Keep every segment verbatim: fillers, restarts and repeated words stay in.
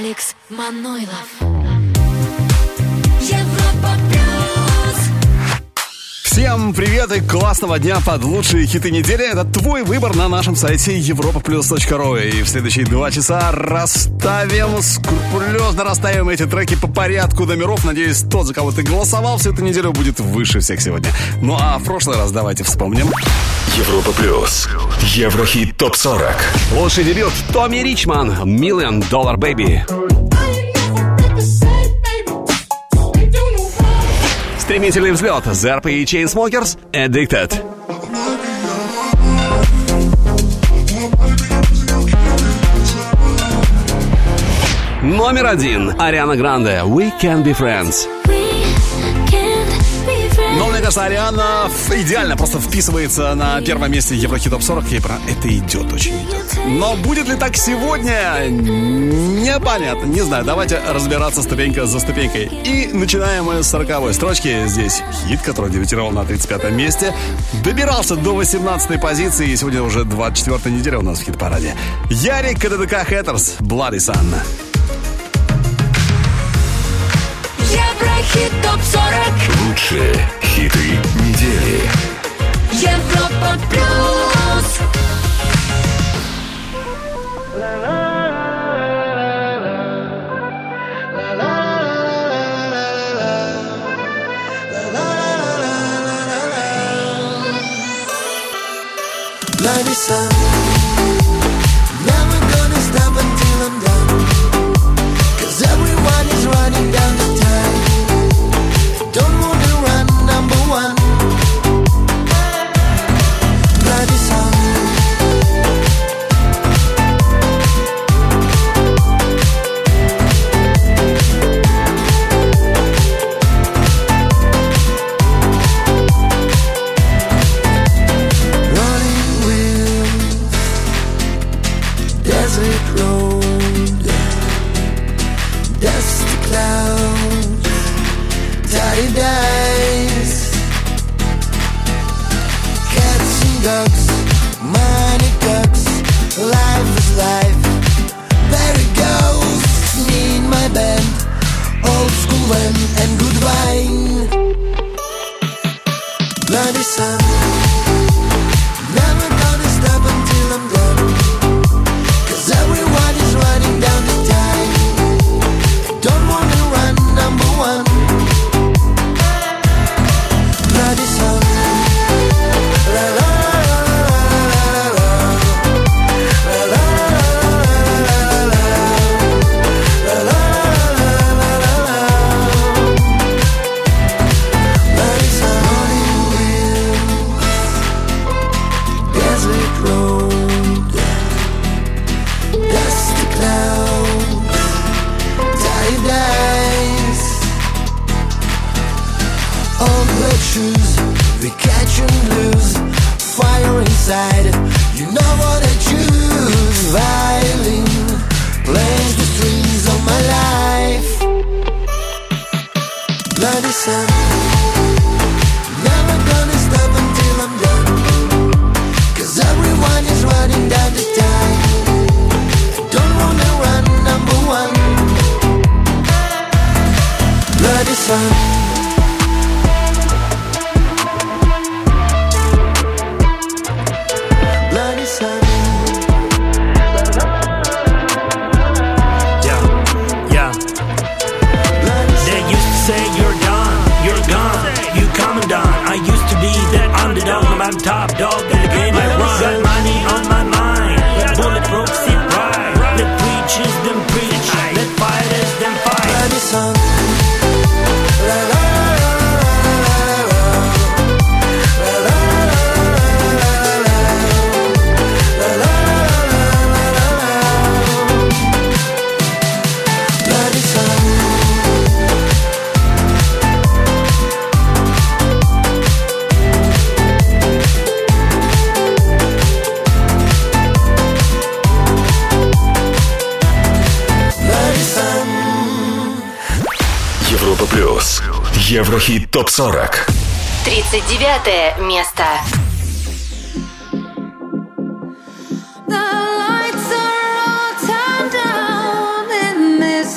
Алекс Манойлов. Европа плюс. Всем привет и классного дня под лучшие хиты недели. Это твой выбор на нашем сайте европа плюс точка ру. И в следующие два часа расставим, скрупулезно расставим эти треки по порядку номеров. Надеюсь, тот, за кого ты голосовал всю эту неделю, будет выше всех сегодня. Ну а в прошлый раз давайте вспомним. Европа плюс. Еврохит топ сорок. Лучший дебют Томми Ричман, Million Dollar Baby. Стремительный взлет, Зерп и Chainsmokers, Addicted. Номер один, Ариана Гранде, We Can Be Friends. Но мне кажется, Ариана идеально просто вписывается на первом месте Еврохит топ сорок. Ей про это идет, очень идет. Но будет ли так сегодня? Непонятно, не знаю. Давайте разбираться ступенька за ступенькой. И начинаем мы с сороковой строчки. Здесь хит, который дебютировал на тридцать пятом месте. Добирался до восемнадцатой позиции. И сегодня уже двадцать четвёртая неделя у нас в хит-параде. Ярик, КДДК Хэттерс, Bloody Sun. Еврохит топ сорок. Лучшие хиты недели. Европа плюс. Bloody sun, never gonna stop until I'm done. Cause everyone is running down the time. Don't wanna run, number one. Bloody sun. Rolling wheels, desert road, dusty clouds, tired eyes, cats and dogs, money ducks, life is life. There it goes, me and my band, old school when and good wine. Bloody sun, never gonna stop until I'm done. Cause everyone is running down the time. Don't wanna run, number one. Bloody sun. La la la la la la la la la la. Bloody sun. Rolling wheels, desert road, dusty clouds, tired eyes, old black shoes, we catch and lose, fire inside, you know what I choose. Violin plays the strings of my life. Bloody sun, never gonna stop until I'm done. Cause everyone is running down the time. Don't wanna run, number one. Bloody sun. Bloody sun. Yeah, yeah. Bloody They sun. used to say you're done, you're gone, you coming down. I used to be that underdog, now I'm top dog in the game I run. Got money on my mind, bulletproof sit right. Let preachers them preach, let fighters them fight. Bloody sun. La la la la la la la la la la. Bloody sun. Bloody sun. Европа плюс. Еврохит топ сорок. тридцать девятое место. The lights are all turned down in this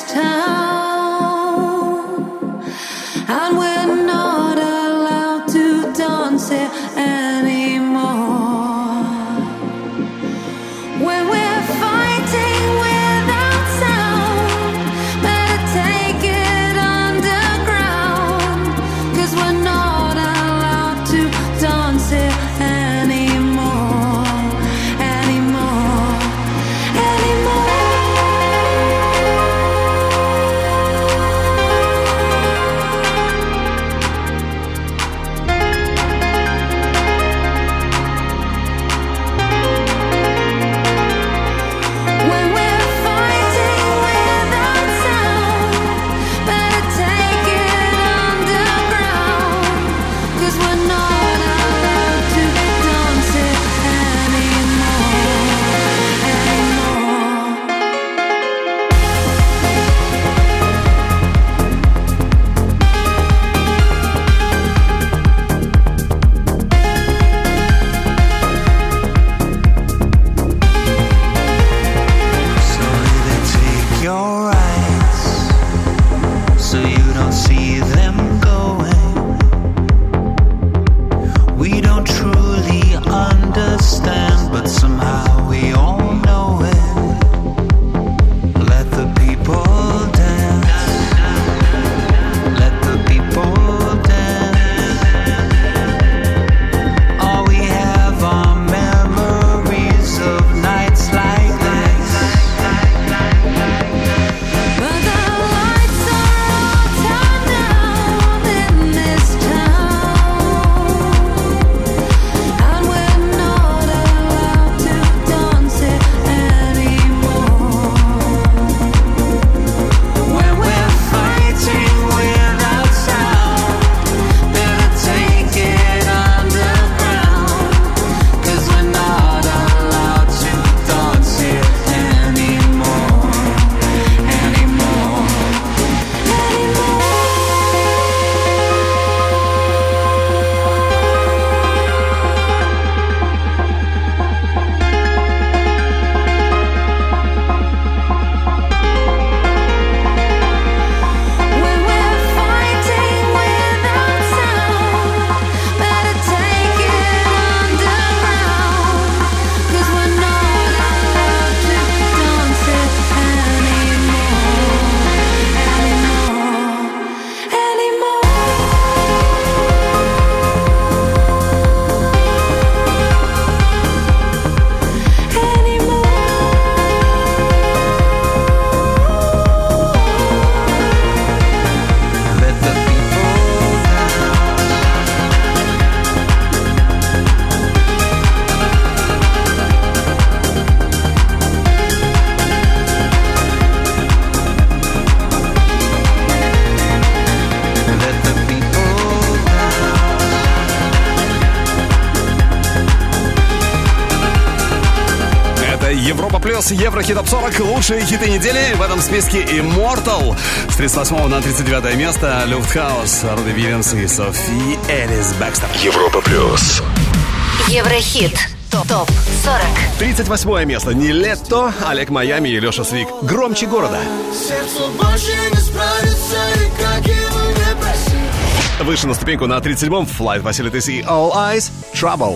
Европа плюс, Еврохит топ сорок. Лучшие хиты недели. В этом списке Immortal. С тридцать восьмого на тридцать девятое место Люфтхаус, Руди Вильямс и Софи Элис Бэкстер. Европа плюс. Еврохит топ сорок. тридцать восьмое место. Нилетто, Олег Майами и Леша Свик. Громче города. Сердцу больше не справится, и как его не проси. Выше на ступеньку на тридцать седьмом Flight Facilities и All Eyes Trouble.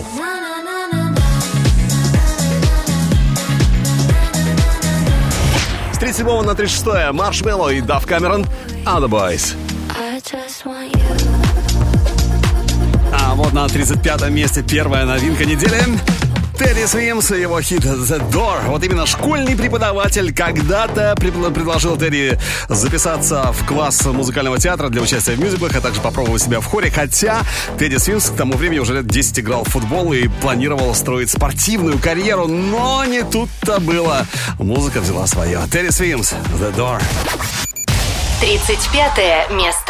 С тридцать седьмого на тридцать шестое Маршмелло и Дав Камерон Other Boys. А вот на тридцать пятом месте первая новинка недели. Тедди Свимс и его хит The Door. Вот именно школьный преподаватель когда-то пред- предложил Тедди записаться в класс музыкального театра для участия в мюзиклах, а также попробовать себя в хоре. Хотя Тедди Свимс к тому времени уже лет десять играл в футбол и планировал строить спортивную карьеру. Но не тут-то было. Музыка взяла свое. Тедди Свимс The Door. тридцать пятое место.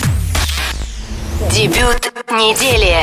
Дебют недели.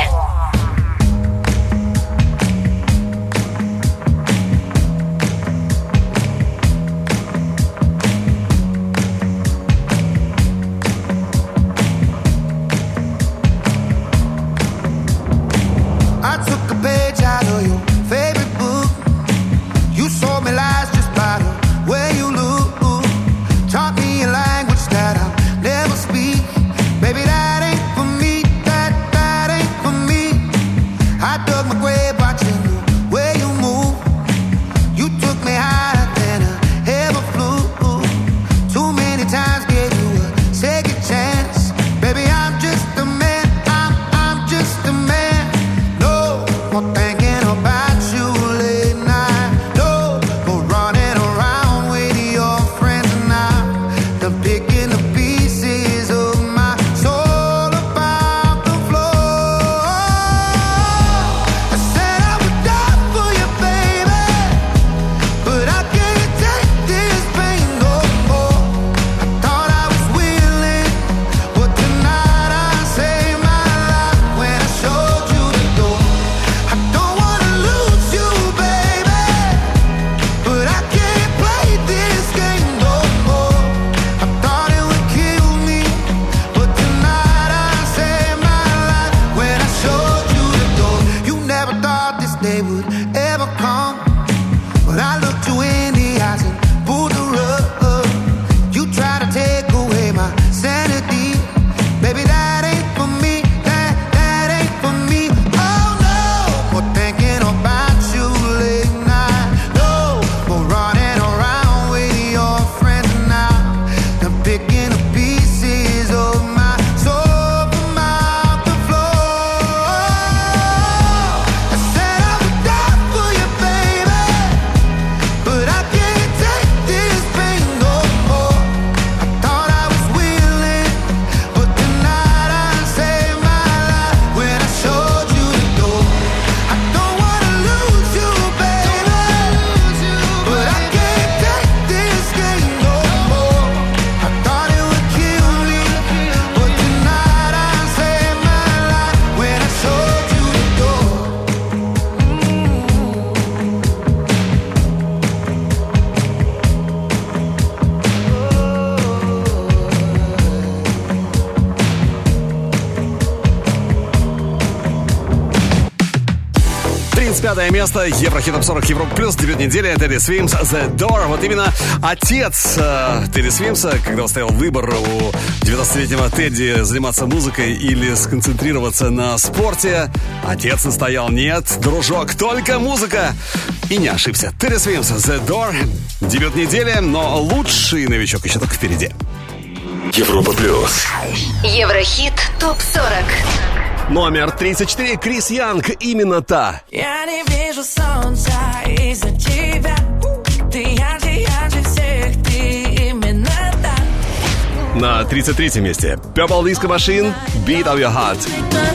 Пятое место, Еврохит топ сорок, Европа плюс, дебют недели, Тедди Свимс, The Door. Вот именно отец э, Тедди Свимса, когда стоял выбор у девятнадцатилетнего Тедди заниматься музыкой или сконцентрироваться на спорте, отец настоял: нет, дружок, только музыка. И не ошибся. Тедди Свимс, The Door, дебют недели, но лучший новичок еще только впереди. Европа плюс. Еврохит топ сорок. Номер тридцать четыре, Крис Янг, именно та. Я не вижу солнца из-за тебя. Ты ярче, ярче всех, ты именно та. На тридцать третьем месте Purple Disco Machine, Beat of Your Heart.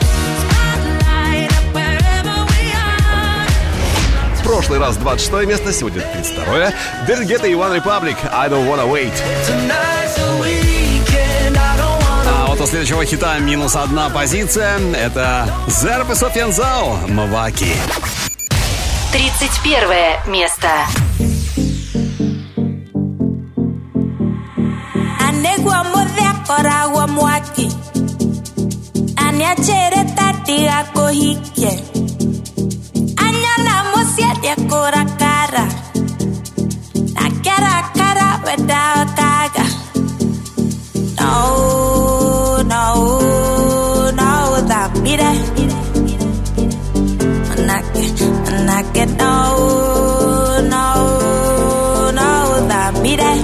В прошлый раз двадцать шестое место, сегодня тридцать второе. David Guetta и One Republic, I Don't Wanna Wait. А вот у следующего хита минус одна позиция. Это Зерб и Софьян Зау, Маваки. тридцать первое место. Anegua modea koragua mwaki Aniachere tatia kohike Anyana mosia dia kora cara Na cara cara without kaga No, no, no, that be that Manake, manake, no, no, no, that be that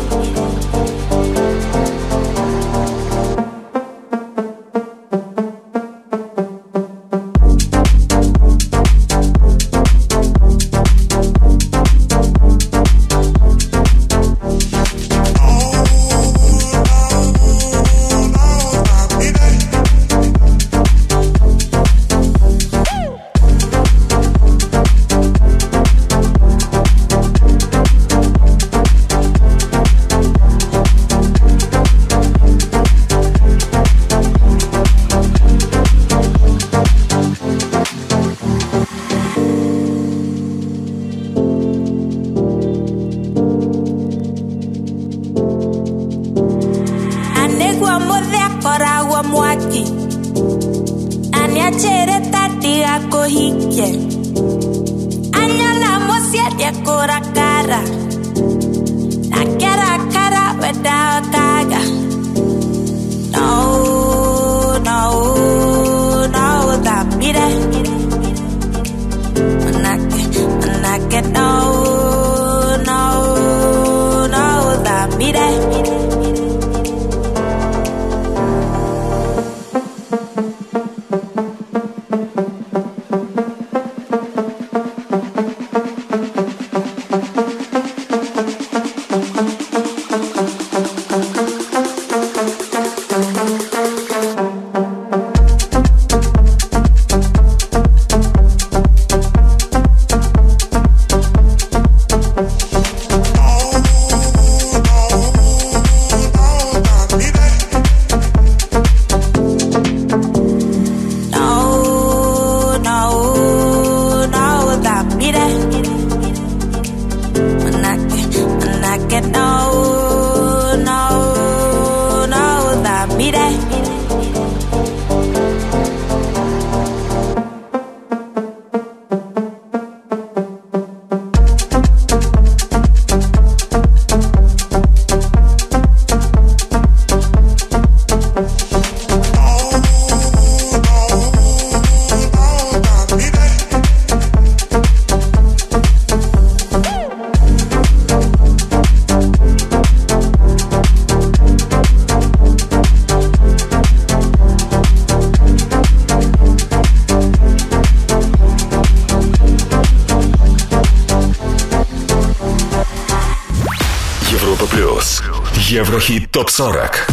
Еврохит топ сорок.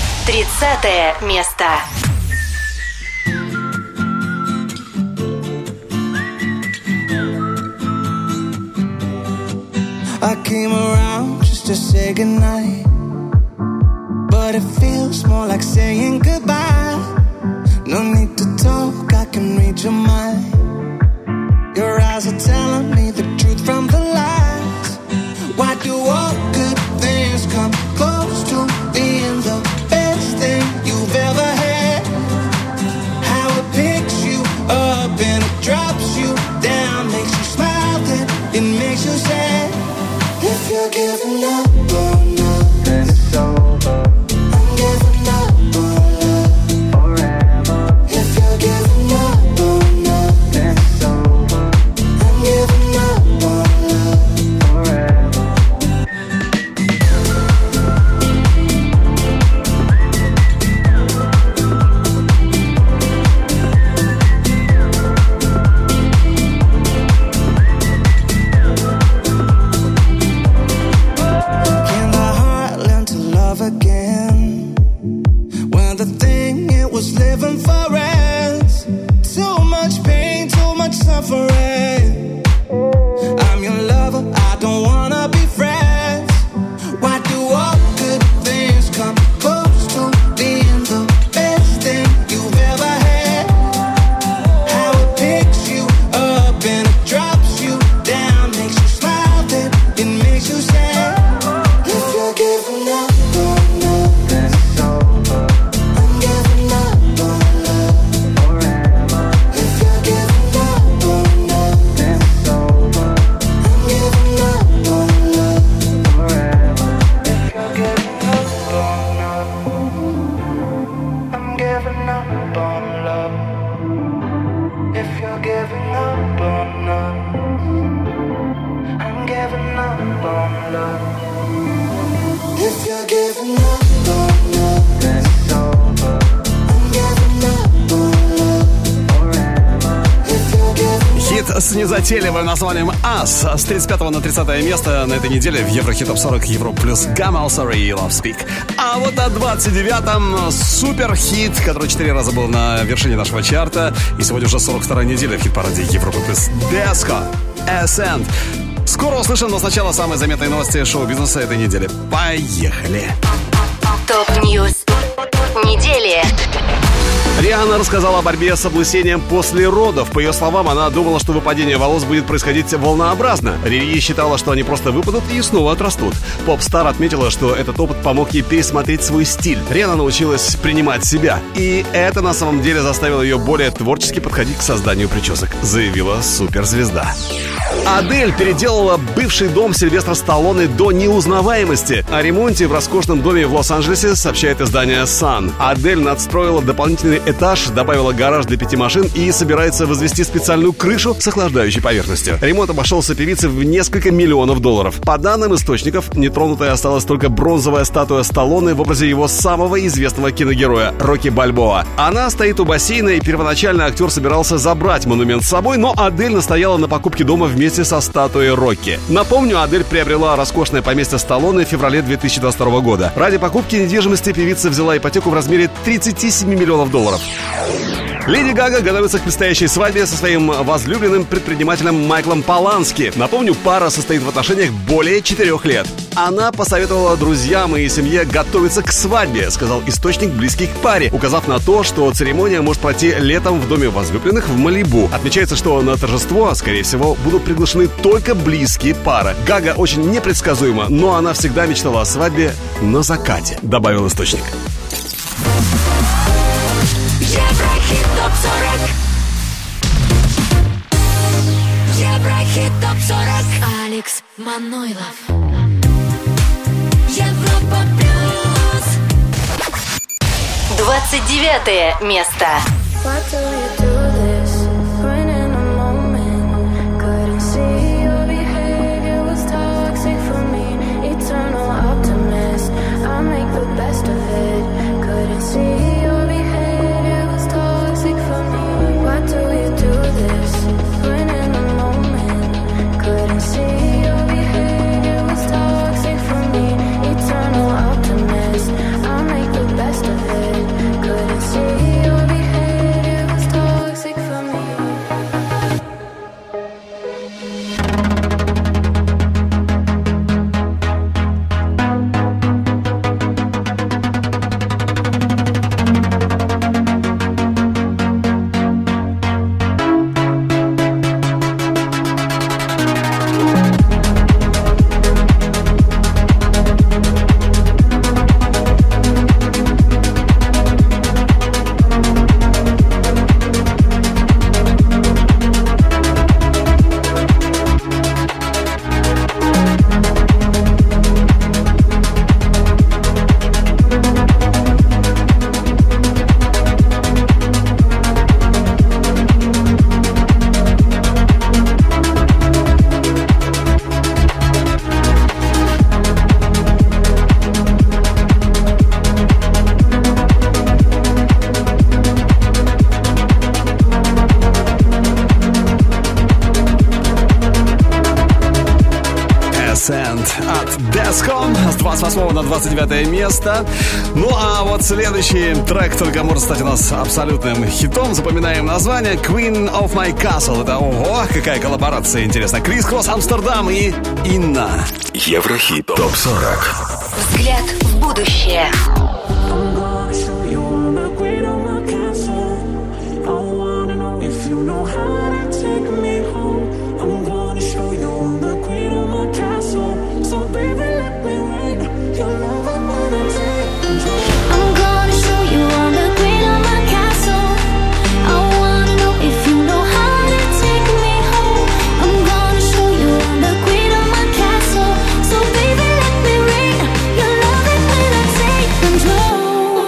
тридцатое место. I came around just to say goodnight, but it feels more like saying goodbye. No need to talk, I can read your mind. Your eyes are telling me the truth from the lies. Why do all good things come close to being the best thing you've ever had? How it picks you up and it drops you down, makes you smile, then it makes you sad. If you're giving up on love, then it's over. I'm giving up on love forever. If you're giving up on love, then it's over. I'm giving up on love forever. Can the If you're giving up, oh, no, then it's over. I'm giving up, oh, love, forever. If you're giving up. Хит с незатейливым названием «Us» с тридцать пятого на тридцатое место на этой неделе в Еврохит Топ сорок Евро плюс Gamal Sorry и Love Speak. А вот на двадцать девятом супер хит, который четыре раза был на вершине нашего чарта. И сегодня уже сорок вторая неделя в хит-параде Европы плюс Деско Ascent. Скоро услышим, но сначала самые заметные новости шоу-бизнеса этой недели. Поехали! Топ-ньюс недели. Риhanna рассказала о борьбе с облысением после родов. По ее словам, она думала, что выпадение волос будет происходить волнообразно. Рири считала, что они просто выпадут и снова отрастут. Поп-стар отметила, что этот опыт помог ей пересмотреть свой стиль. Риhanna научилась принимать себя. И это на самом деле заставило ее более творчески подходить к созданию причесок, заявила суперзвезда. Адель переделала бывший дом Сильвестра Сталлоне до неузнаваемости. О ремонте в роскошном доме в Лос-Анджелесе сообщает издание Sun. Адель надстроила дополнительный этаж, добавила гараж для пяти машин и собирается возвести специальную крышу с охлаждающей поверхностью. Ремонт обошелся певице в несколько миллионов долларов. По данным источников, нетронутой осталась только бронзовая статуя Сталлоне в образе его самого известного киногероя Рокки Бальбоа. Она стоит у бассейна, и первоначально актер собирался забрать монумент с собой, но Адель настояла на покупке дома вместе со статуей Рокки. Напомню, Адель приобрела роскошное поместье Сталлоне в феврале две тысячи двадцать второго года. Ради покупки недвижимости певица взяла ипотеку в размере тридцати семи миллионов долларов. Леди Гага готовится к предстоящей свадьбе со своим возлюбленным предпринимателем Майклом Полански. Напомню, пара состоит в отношениях более четырех лет. Она посоветовала друзьям и семье готовиться к свадьбе, сказал источник, близкий к паре, указав на то, что церемония может пройти летом в доме возлюбленных в Малибу. Отмечается, что на торжество, скорее всего, будут приглашены только близкие пары. Гага очень непредсказуема, но она всегда мечтала о свадьбе на закате, добавил источник. Еврохит топ сорок. Еврохит топ сорок. Алекс Манойлов. Европа плюс. Двадцать девятое место. С двадцать восьмого на двадцать девятое место. Ну а вот следующий трек только может стать у нас абсолютным хитом. Запоминаем название: Queen of My Castle. Это ого, какая коллаборация интересная. Крис Кросс, Амстердам и Инна. Еврохит топ сорок. Взгляд в будущее. Control.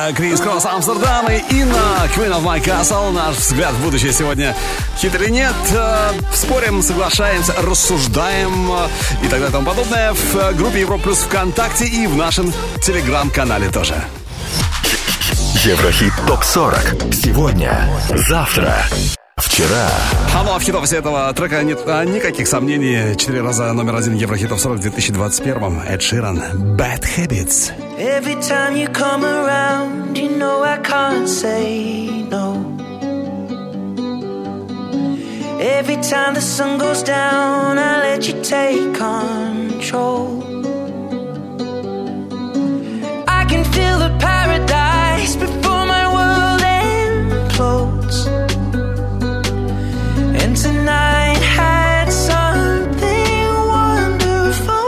Крис Кросс, Амстердам и Инна, Queen of My Castle. Наш взгляд в будущее сегодня. Хит или нет? Спорим, соглашаемся, рассуждаем и так далее и тому подобное в группе Европа Плюс ВКонтакте и в нашем телеграм-канале тоже. Еврохит топ сорок. Сегодня, завтра, вчера. А ну а в хитовости этого трека нет а, никаких сомнений. Четыре раза номер один Еврохит топ сорок в две тысячи двадцать первом. Эд Ширан, Bad Habits. Every time you come around, you know I can't say no. Every time the sun goes down, I let you take control. I can feel the paradise before my world implodes. And tonight had something wonderful.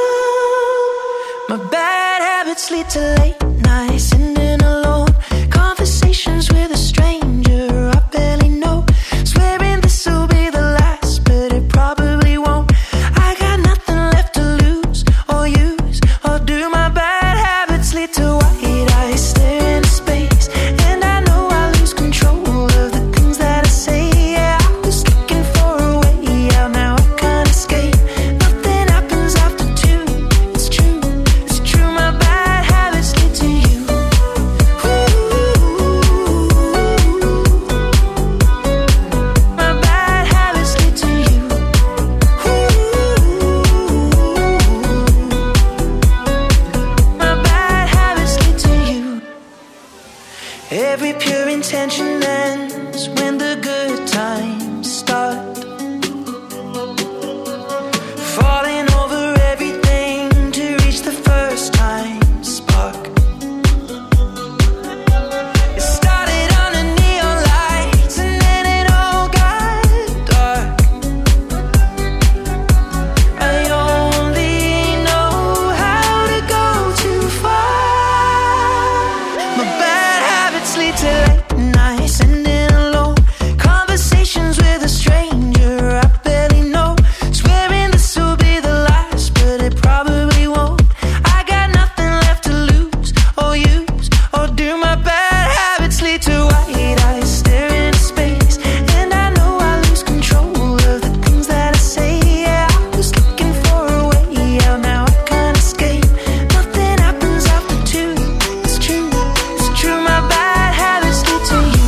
My bad habits lead to late nights, sitting alone, conversations with a stranger I barely know, swearing this will be the last, but it probably won't. I got nothing left to lose or use or do. My bad habits lead to white eyes staring into space, and I know I lose control of the things that I say. Yeah, I was looking for a way out, now I can't escape. Nothing happens after two. It's true, it's true. My bad habits lead to you. My bad habits lead to you. My bad habits lead to you. Every pure intention ends when the good times start. Falling over everything to reach the first time spark. It started under neon lights and then it all got dark. I only know how to go too far. My bad habits lead to late nights, sitting alone, conversations with a stranger I barely know, swearing this will be the last, but it probably won't. I got nothing left to lose or use or do. My bad habits lead to white eyes staring into space, and I know I lose control of the things that I say. Yeah, I was looking for a way out, now I can't escape. Nothing happens after two. It's true, it's true. My bad habits lead to you.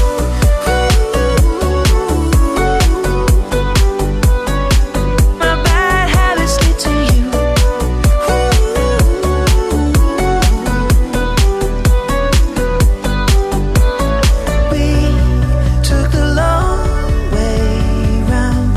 My bad habits lead to you. We took the long way round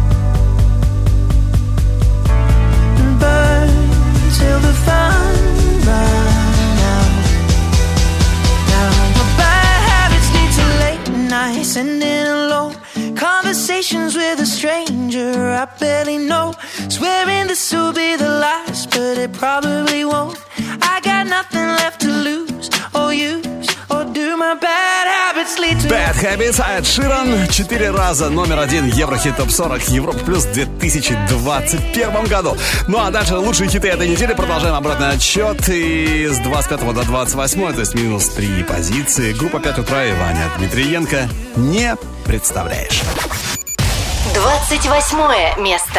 and burned till the fun ran out. Now my bad habits lead to late nights, sitting alone, conversations with a stranger I barely know, swearing this will be the last, but it probably won't. I got nothing left to lose or use or do. My bad habits lead to Bad Habits, Эд Ширан. Четыре раза номер один Еврохит топ сорок Европа Плюс в две тысячи двадцать первом году. Ну а дальше лучшие хиты этой недели. Продолжаем обратный отсчет. И с двадцать пятого до двадцать восьмого, то есть минус три позиции. Группа «пять утра» и Ваня Дмитриенко. Не представляешь. двадцать восьмое место.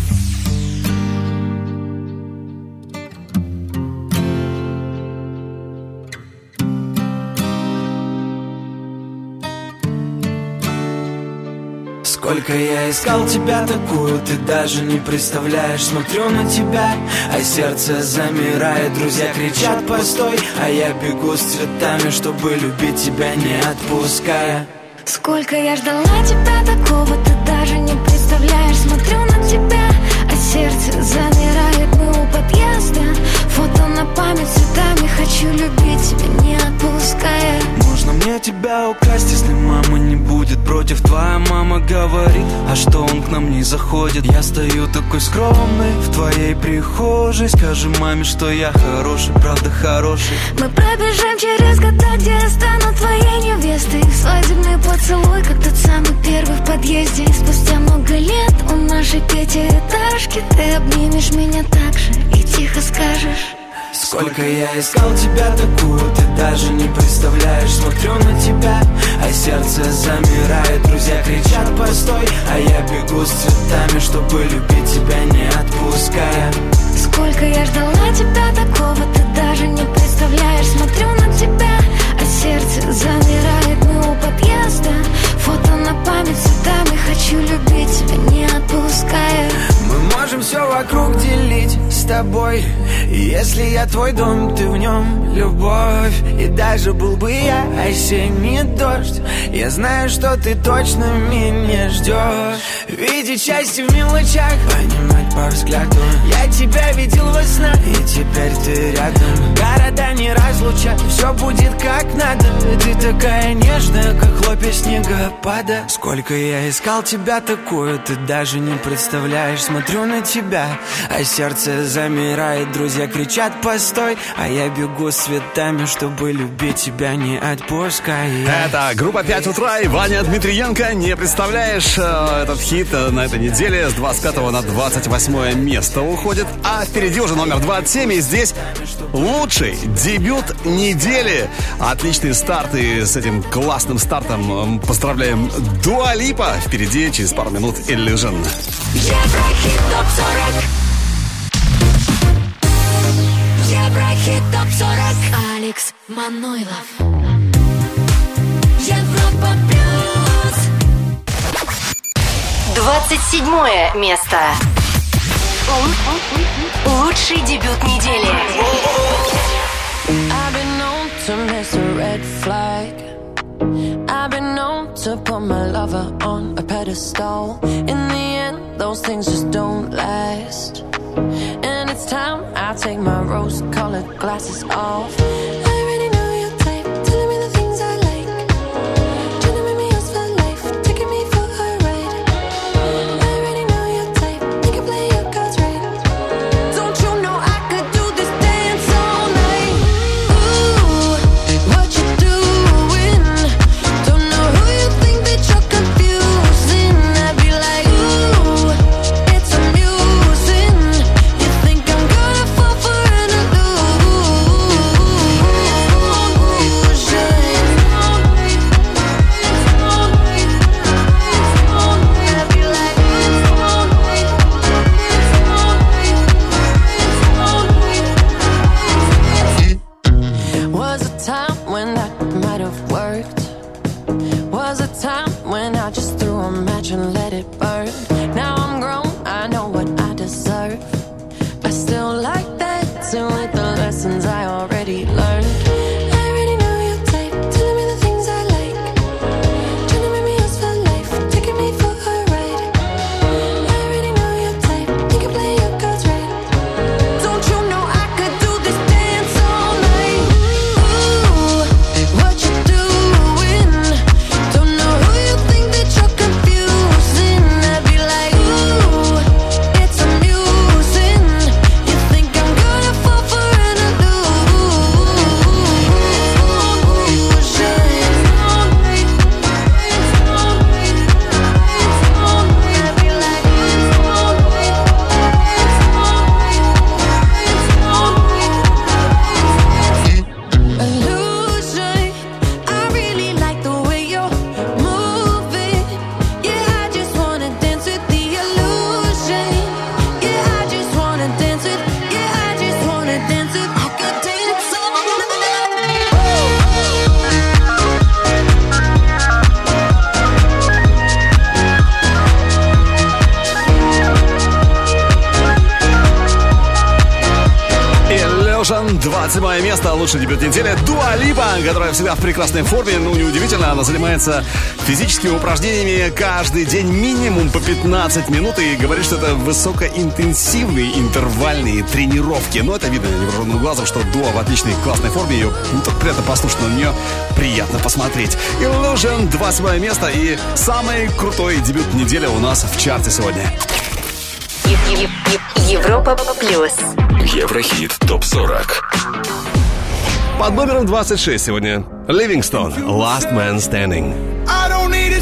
Сколько я искал тебя такую, ты даже не представляешь. Смотрю на тебя, а сердце замирает. Друзья кричат постой, а я бегу с цветами, чтобы любить тебя не отпуская. Сколько я ждала тебя такого, ты даже не представляешь. Смотрю на тебя, а сердце замирает. Мы у подъезда, фото на память цветами. Хочу любить тебя, не отпуская. Можно мне тебя украсть, если мама не будет против? Твоя мама говорит, а что он к нам не заходит? Я стою такой скромный в твоей прихожей. Скажи маме, что я хороший, правда хороший. Мы пробежим через года, где я стану твоей невестой. Свадебный поцелуй, как тот самый первый в подъезде. И спустя много лет у нашей пятиэтажки ты обнимешь меня так же и тихо скажешь: Сколько я искал тебя такую, ты даже не представляешь. Смотрю на тебя, а сердце замирает. Друзья кричат постой, а я бегу с цветами, чтобы любить тебя не отпуская. Сколько я ждала тебя такого, ты даже не представляешь. Смотрю на тебя, а сердце замирает. Мы у подъезда, фото на память цветами. Хочу любить тебя не отпуская. Мы можем все вокруг делить с тобой. И если я твой дом, ты в нем любовь. И даже был бы я осенний дождь, я знаю, что ты точно меня ждешь. Видеть счастье в мелочах, понимать по взгляду. Я тебя видел во снах, и теперь ты рядом. Города не разлучат, все будет как надо. Ты такая нежная, как хлопья снегопада. Сколько я искал тебя такую, ты даже не представляешь. Смотрю на тебя, а сердце замирает. Друзья кричат постой, а я бегу с цветами, чтобы любить тебя не отпуская. Это группа «пять утра» и Ваня Дмитриенко. Не представляешь, этот хит на этой неделе с двадцать пятого на двадцать восьмое место уходит. А впереди уже номер двадцать семь. И здесь лучший дебют недели. Отличный старт. И с этим классным стартом поздравляем Дуа Липа. Впереди через пару минут Illusion. Еврохит топ сорок. Еврохит топ сорок. Алекс Манойлов. Европа плюс. Двадцать седьмое место. Лучший дебют недели. I've been known to miss a red flag. I've been known to put my lover on a pedestal. In the end, those things just don't last. And it's time I take my rose-colored glasses off. I already know your type, telling me the things I like. Trying to make me yours for life, taking me for a ride. I already know your type, you can play your cards right. Don't you know I could do this dance all night? Ooh, what you doing? Don't know who you think that you're confusing. I'd be like, ooh, it's amusing. You think I'm gonna fall for an illusion? I'd be like, was a time when that might have worked. Was a time when I just threw a match and let it burn. Now I'm grown, I know what I deserve. I still like dancing with the lessons I already learned. I already know your type, telling me the things I like. Trying to make me yours for life, taking me for a ride. I already know your type, you can play your cards right. Don't you know I could do this dance all night? Ooh, what you doing? Don't know who you think that you're confusing. I'd be like, ooh, it's amusing. You think I'm gonna fall for an illusion. I really like the way you're moving. Yeah, I just wanna dance with the illusion. Yeah, I just wanna dance with. Yeah, I just wanna dance with. I could dance all night. Illusion, двадцать седьмое место, лучший дебют недели. Дуа Липа, которая всегда в прекрасной форме. Ну, неудивительно, она занимается физическими упражнениями каждый день минимум по пятнадцать минут. И говорит, что это высокоинтенсивные интервальные тренировки. Но это видно невооруженным глазом, что Дуа в отличной классной форме. Ее ну, так приятно послушать, на нее приятно посмотреть. Illusion, двадцать седьмое место и самый крутой дебют недели у нас в чарте сегодня. Европа плюс. Еврохит топ сорок. Под номером двадцать шесть сегодня Ливингстон, Last Man Standing. I don't need a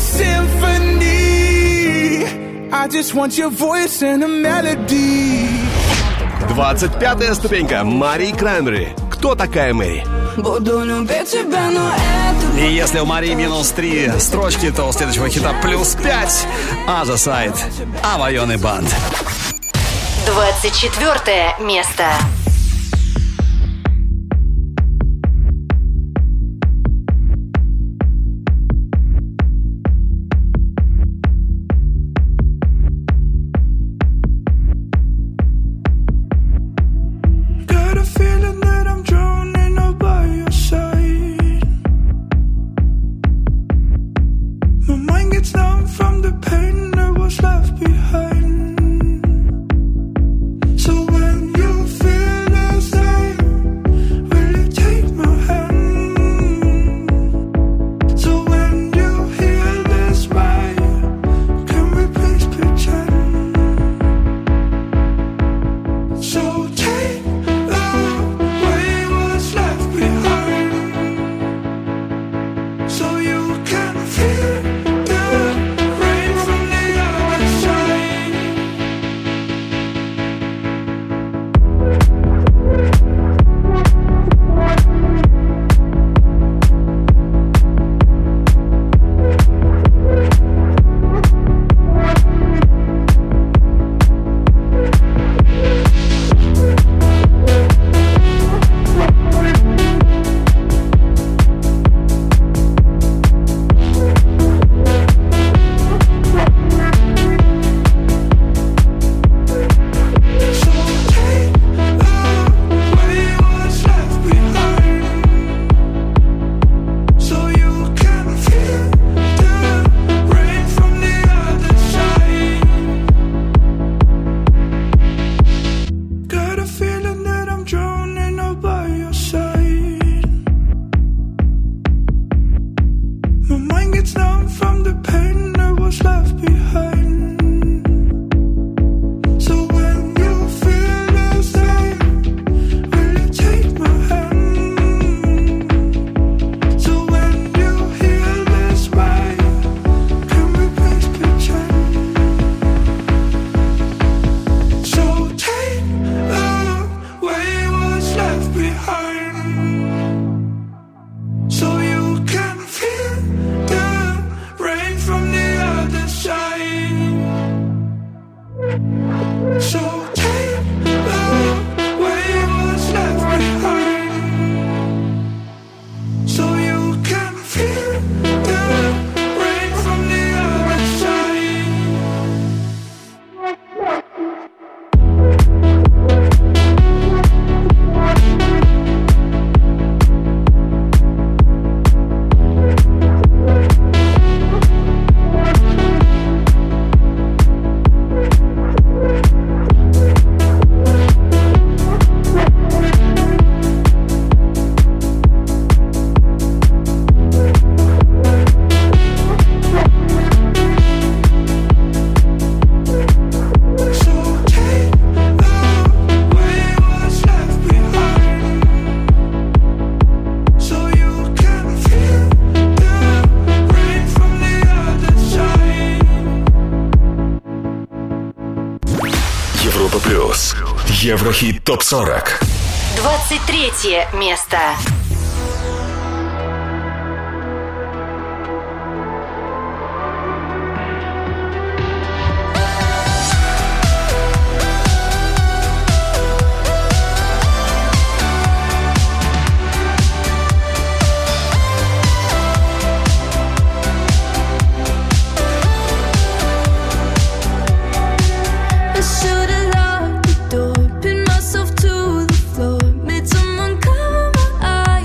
symphony. I just want your voice and a melody. двадцать пятая ступенька. Мари Краймбрери. Кто такая Мэри? Буду любить тебя, но это... И если у Марии минус три строчки, то у следующего хита плюс пять. Other Side. Авайон и Банд. двадцать четвертое место. Еврохит топ сорок. двадцать третье место. Eyes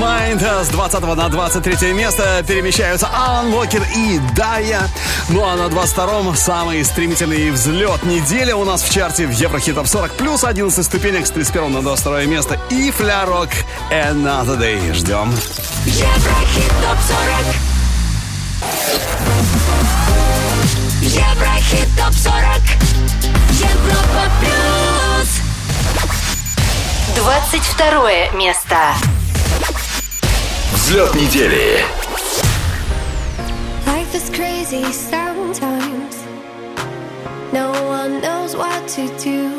Mind. С двадцатого на двадцать третье место перемещаются Алан Уокер и Дайя. Ну а на двадцать втором самый стремительный взлет недели у нас в чарте в Еврохит Топ сорок. Плюс одиннадцать ступенек с тридцать первого на двадцать второе место. И Флярок Another Day. Ждем. Еврохит Топ сорок. Еврохит Топ сорок. Европа плюс. двадцать второе место. Взлет недели. Life is crazy sometimes. No one knows what to do.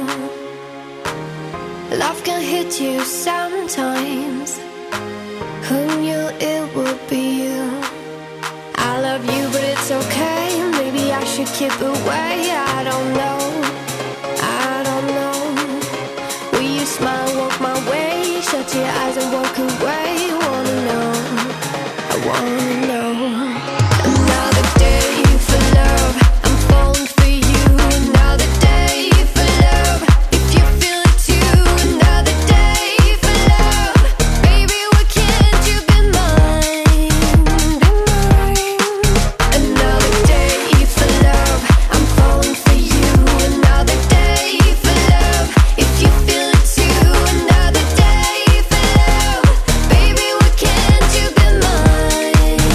Love can hit you sometimes. Who knew it would be you? I love you, but it's okay. Maybe I should keep away. I don't know. I don't know. Will you smile, walk my way? Shut your eyes and walk away. Wanna know. I wanna know. Another day for love. I'm falling for you. Another day for love. If you feel it too. Another day for love. Baby, why can't you be mine? Be mine. Another day for love. I'm falling for you. Another day for love. If you feel it too. Another day for love. Baby, why can't you be mine?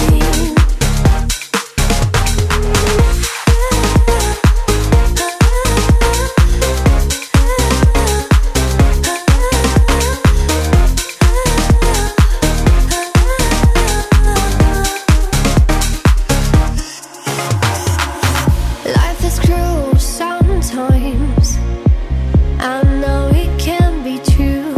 Life is cruel sometimes. I know it can be true.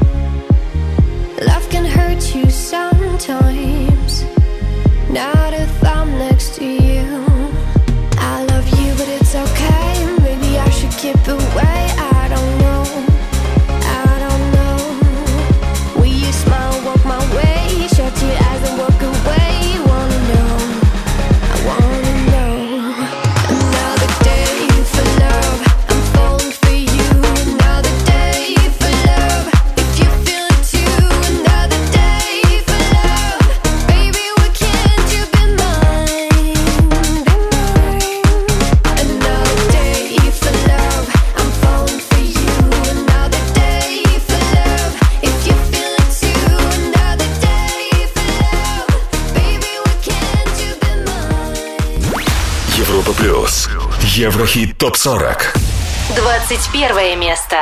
Love can hurt you sometimes. Not if I'm next to you. I love you, but it's okay. Maybe I should keep away. I don't know. I don't know. Will you smile, walk my way? Shut your eyes and walk away. Wanna know. I wanna know. Another day for love. I'm falling for you. Another day for love. If you feel it too. Another day for love. Baby, why can't you be mine? Be mine. Another day for love. I'm falling for you. Another day for love. If you feel it too. Another day for love. Baby, why can't you be mine? Европа плюс. Еврохит топ сорок. двадцать первое место.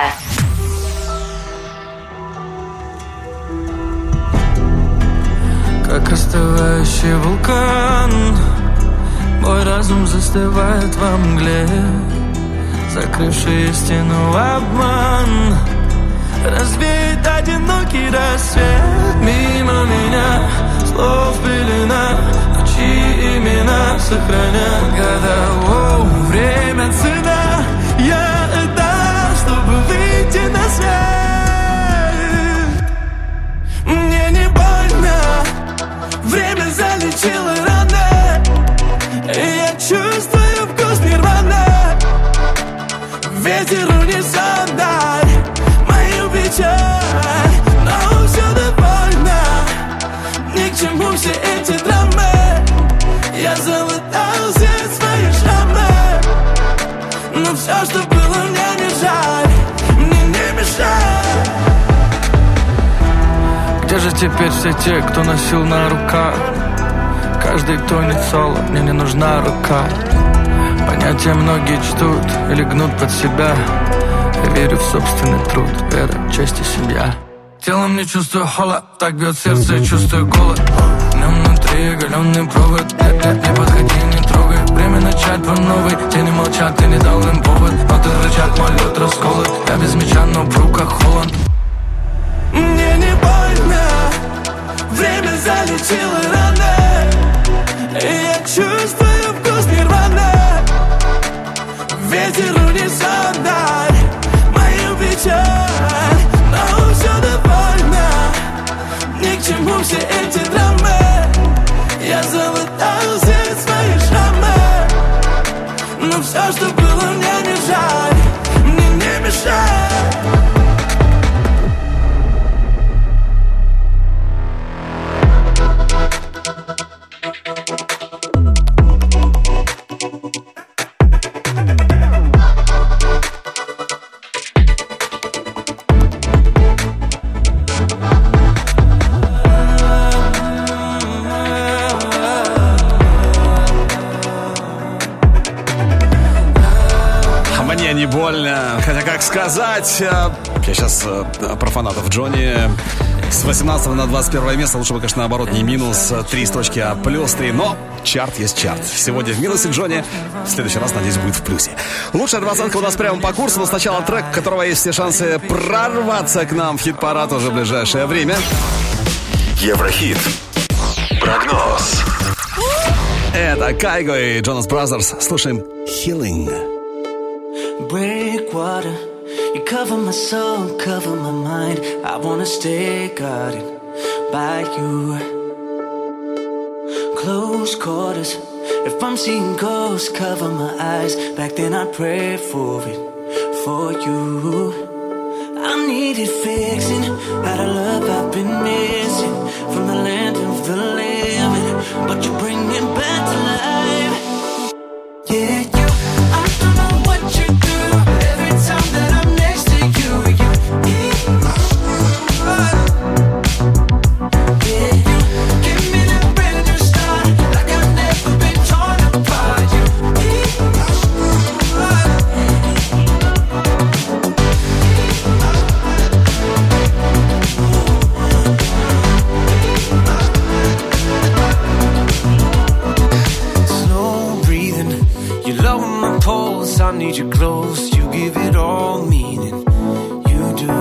Как остывающий вулкан, мой разум застывает во мгле, закрывший истину обман. Развеет одинокий рассвет мимо меня, слов пелена, ночи имена сохранят года. Оу, время цена, я отдам, чтобы выйти на свет. Мне не больно, время залечило раны, и я чувствую вкус нирваны. Ветер унисон, дай мою печаль, но все довольно, ни к чему все эти драмы. Я залатал все свои шрамы, но все, что было, мне не жаль, мне не мешай. Где же теперь все те, кто носил на руках? Каждый тонет соло, мне не нужна рука. Понятия многие чтут или гнут под себя. Я верю в собственный труд, вера, честь и семья. Телом не чувствую холод, так бьет сердце и чувствую голод. В нем внутри оголенный провод, нет, нет, не подходи, не трогай. Время начать по новой, тени молчат, ты не дал им повод. Ноты рычат, мой лед расколот, я без мяча, но пру как Холланд. Мне не больно, время залечило раны, и я чувствую вкус нирваны. Ветер унисон, дай мою печаль, но все довольно, ни к чему все эти драмы. Я залатал все свои шрамы, но все, что было, мне не жаль, мне не мешай. хотя как сказать, я сейчас про фанатов Джонни. С восемнадцатого на двадцать первое место. Лучше бы, конечно, наоборот, не минус три строчки, а плюс три. Но чарт есть чарт. Сегодня в минусе Джонни, в следующий раз, надеюсь, будет в плюсе. Лучшая двадцатка у нас прямо по курсу. Но сначала трек, у которого есть все шансы прорваться к нам в хит-парад уже в ближайшее время. Еврохит. Прогноз. Это Кайго и Jonas Brothers. Слушаем Healing. Breakwater, you cover my soul, cover my mind. I wanna stay guarded by you. Close quarters, if I'm seeing ghosts, cover my eyes. Back then I prayed for it, for you. I needed fixing, had a love I've been missing from the land of the living, but you bring me back to life. Yeah, you, I don't know what you do. Every time that I'm next to you, you heal my heart. Yeah, you give me that brand new start, like I've never been torn apart. You heal my heart. Slow breathing, you lower my pulse. I need you close. You give it all meaning. You do.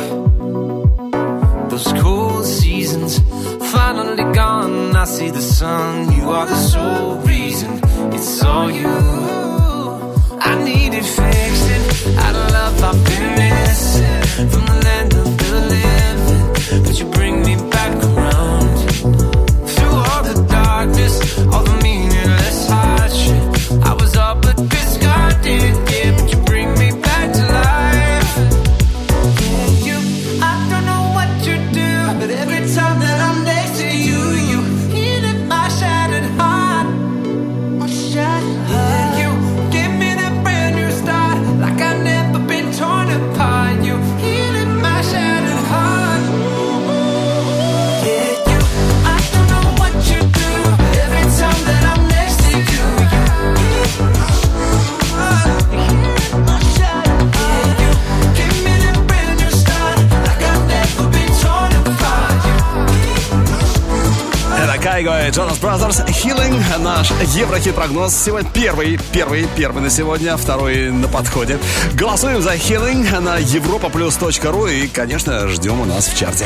Those cold seasons finally gone. I see the sun. You are the sole reason. It's all you. I needed fixing. Out of love I've been missing from the land of the living, but you bring me back around. Through all the darkness, all the meaningless hardship, I was all but discarded, yeah, but you bring me back to life. Yeah, you, I don't know what you do, but every time that I'm next to you, you heal my shattered heart, my shattered heart. Yeah, you give me that brand new start, like I've never been torn apart. You heal my shattered heart. Yeah, you, I don't know what you do, but every time that I'm next to you, you heal my heart. My shattered heart. Yeah, you give me that brand new start, like I've never been torn apart. You heal my heart. Это Кайго и Jonas Brothers. Healing. Наш Еврохит-прогноз. Сегодня первый, первый, первый на сегодня, второй на подходе. Голосуем за Healing на европа плюс точка ру и, конечно, ждем у нас в чарте.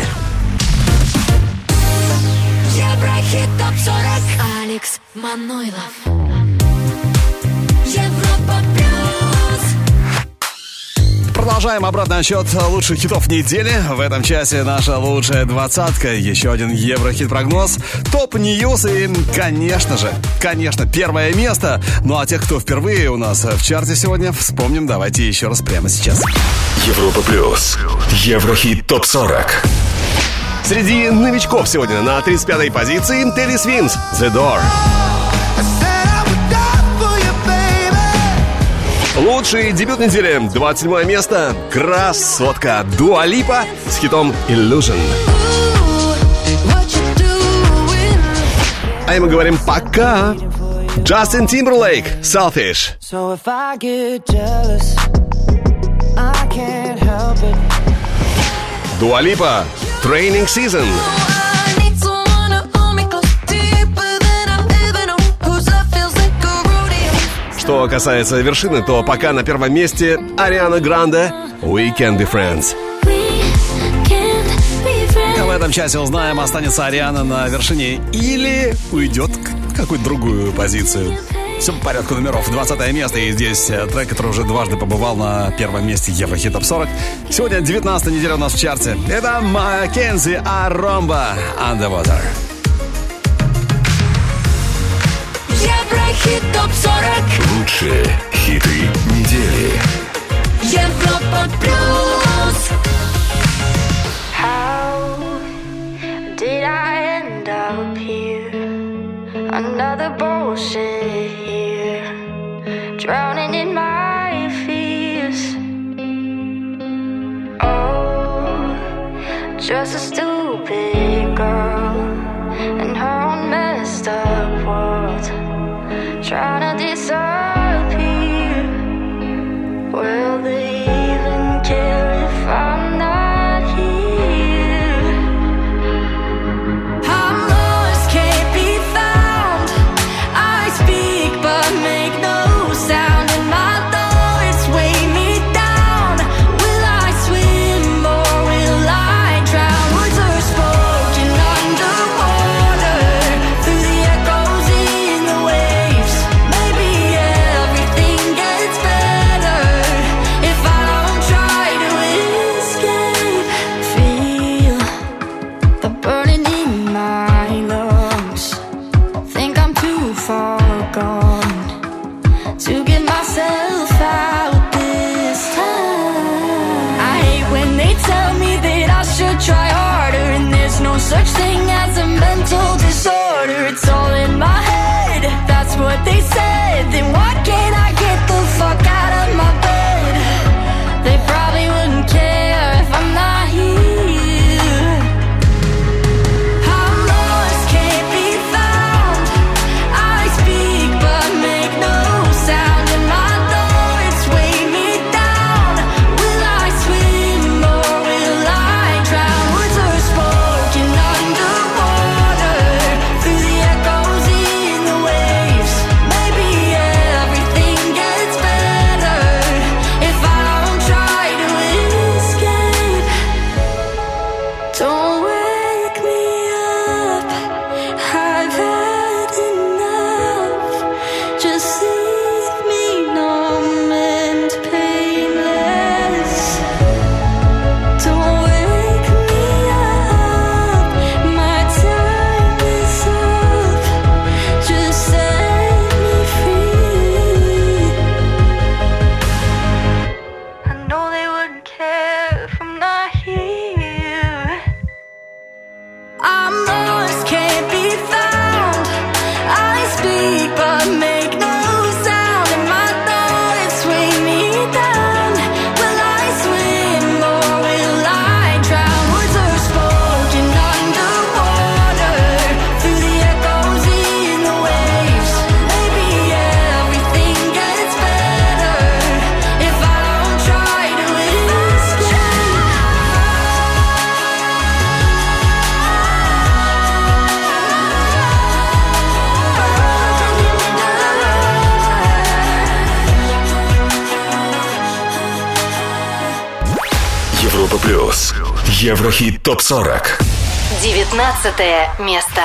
Еврохит топ сорок. Алекс Манойлов. Европа плюс. Продолжаем обратный отсчет лучших хитов недели. В этом часе наша лучшая двадцатка. Еще один Еврохит-прогноз. Топ-ньюс и, конечно же, конечно, первое место. Ну а тех, кто впервые у нас в чарте сегодня, вспомним давайте еще раз прямо сейчас. Европа плюс. Еврохит топ сорок. Среди новичков сегодня на тридцать пятой позиции Teddy Swims The Door. Лучший дебют недели. двадцать седьмое место. Красотка Дуа Липа с хитом Illusion. А мы говорим пока. Justin Timberlake Selfish. So if I get jealous, I can't help it. Дуа Липа Training Season. Что касается вершины, то пока на первом месте Ариана Гранде We Can Be Friends. В этом часе узнаем, останется Ариана на вершине или уйдет в какую-то другую позицию. Все по порядку номеров. двадцатое место. И здесь трек, который уже дважды побывал на первом месте Еврохит топ сорок. Сегодня девятнадцатая неделя у нас в чарте. Это Маккензи Аромба Underwater. Еврохит топ сорок. Лучшие хиты недели. Европа плюс. How did I end up here? Another bullshit year, drowning in my fears. Oh, just a stupid girl in her own messed up world, trying to disappear. Will they even Европа плюс. Еврохит топ сорок. девятнадцатое место.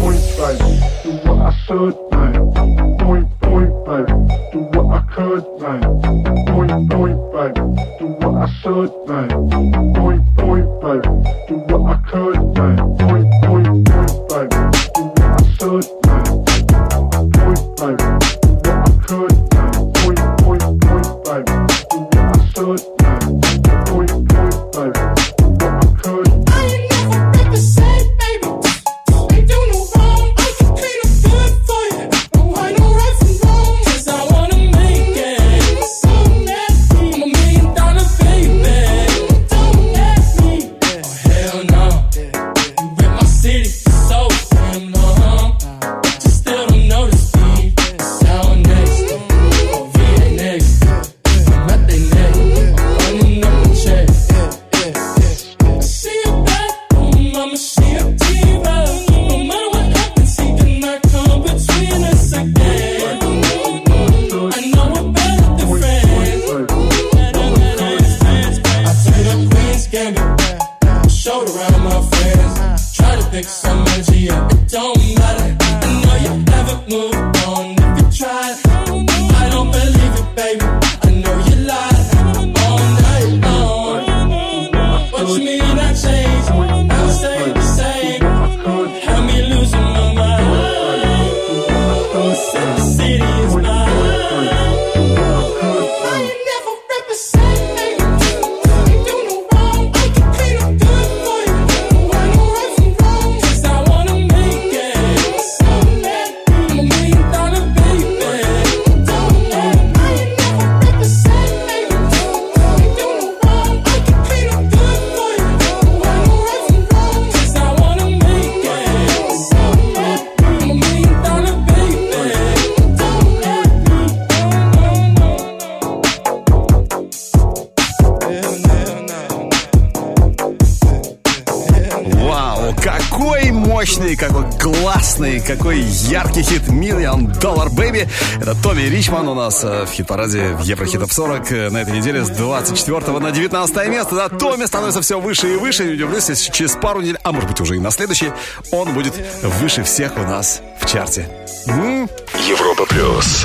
Какой классный, какой яркий хит «Million Dollar Baby». Это Томми Ричман у нас в хит-параде в Еврохит топ сорок на этой неделе с двадцать четвёртого на девятнадцатое место. Да, Томми становится все выше и выше. Не удивлюсь, если через пару недель, а может быть уже и на следующий, он будет выше всех у нас в чарте. М-м? Европа плюс.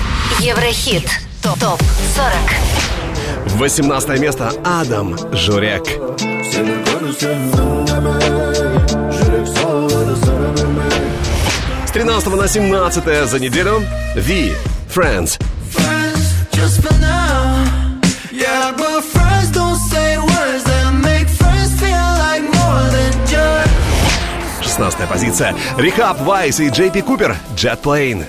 Еврохит топ сорок. восемнадцатое место. Адам Журек. С тринадцатого на семнадцатое за неделю Ви, Friends. шестнадцатая позиция. Рехаб, Вайс и Джей Пи Купер, Jet Plane.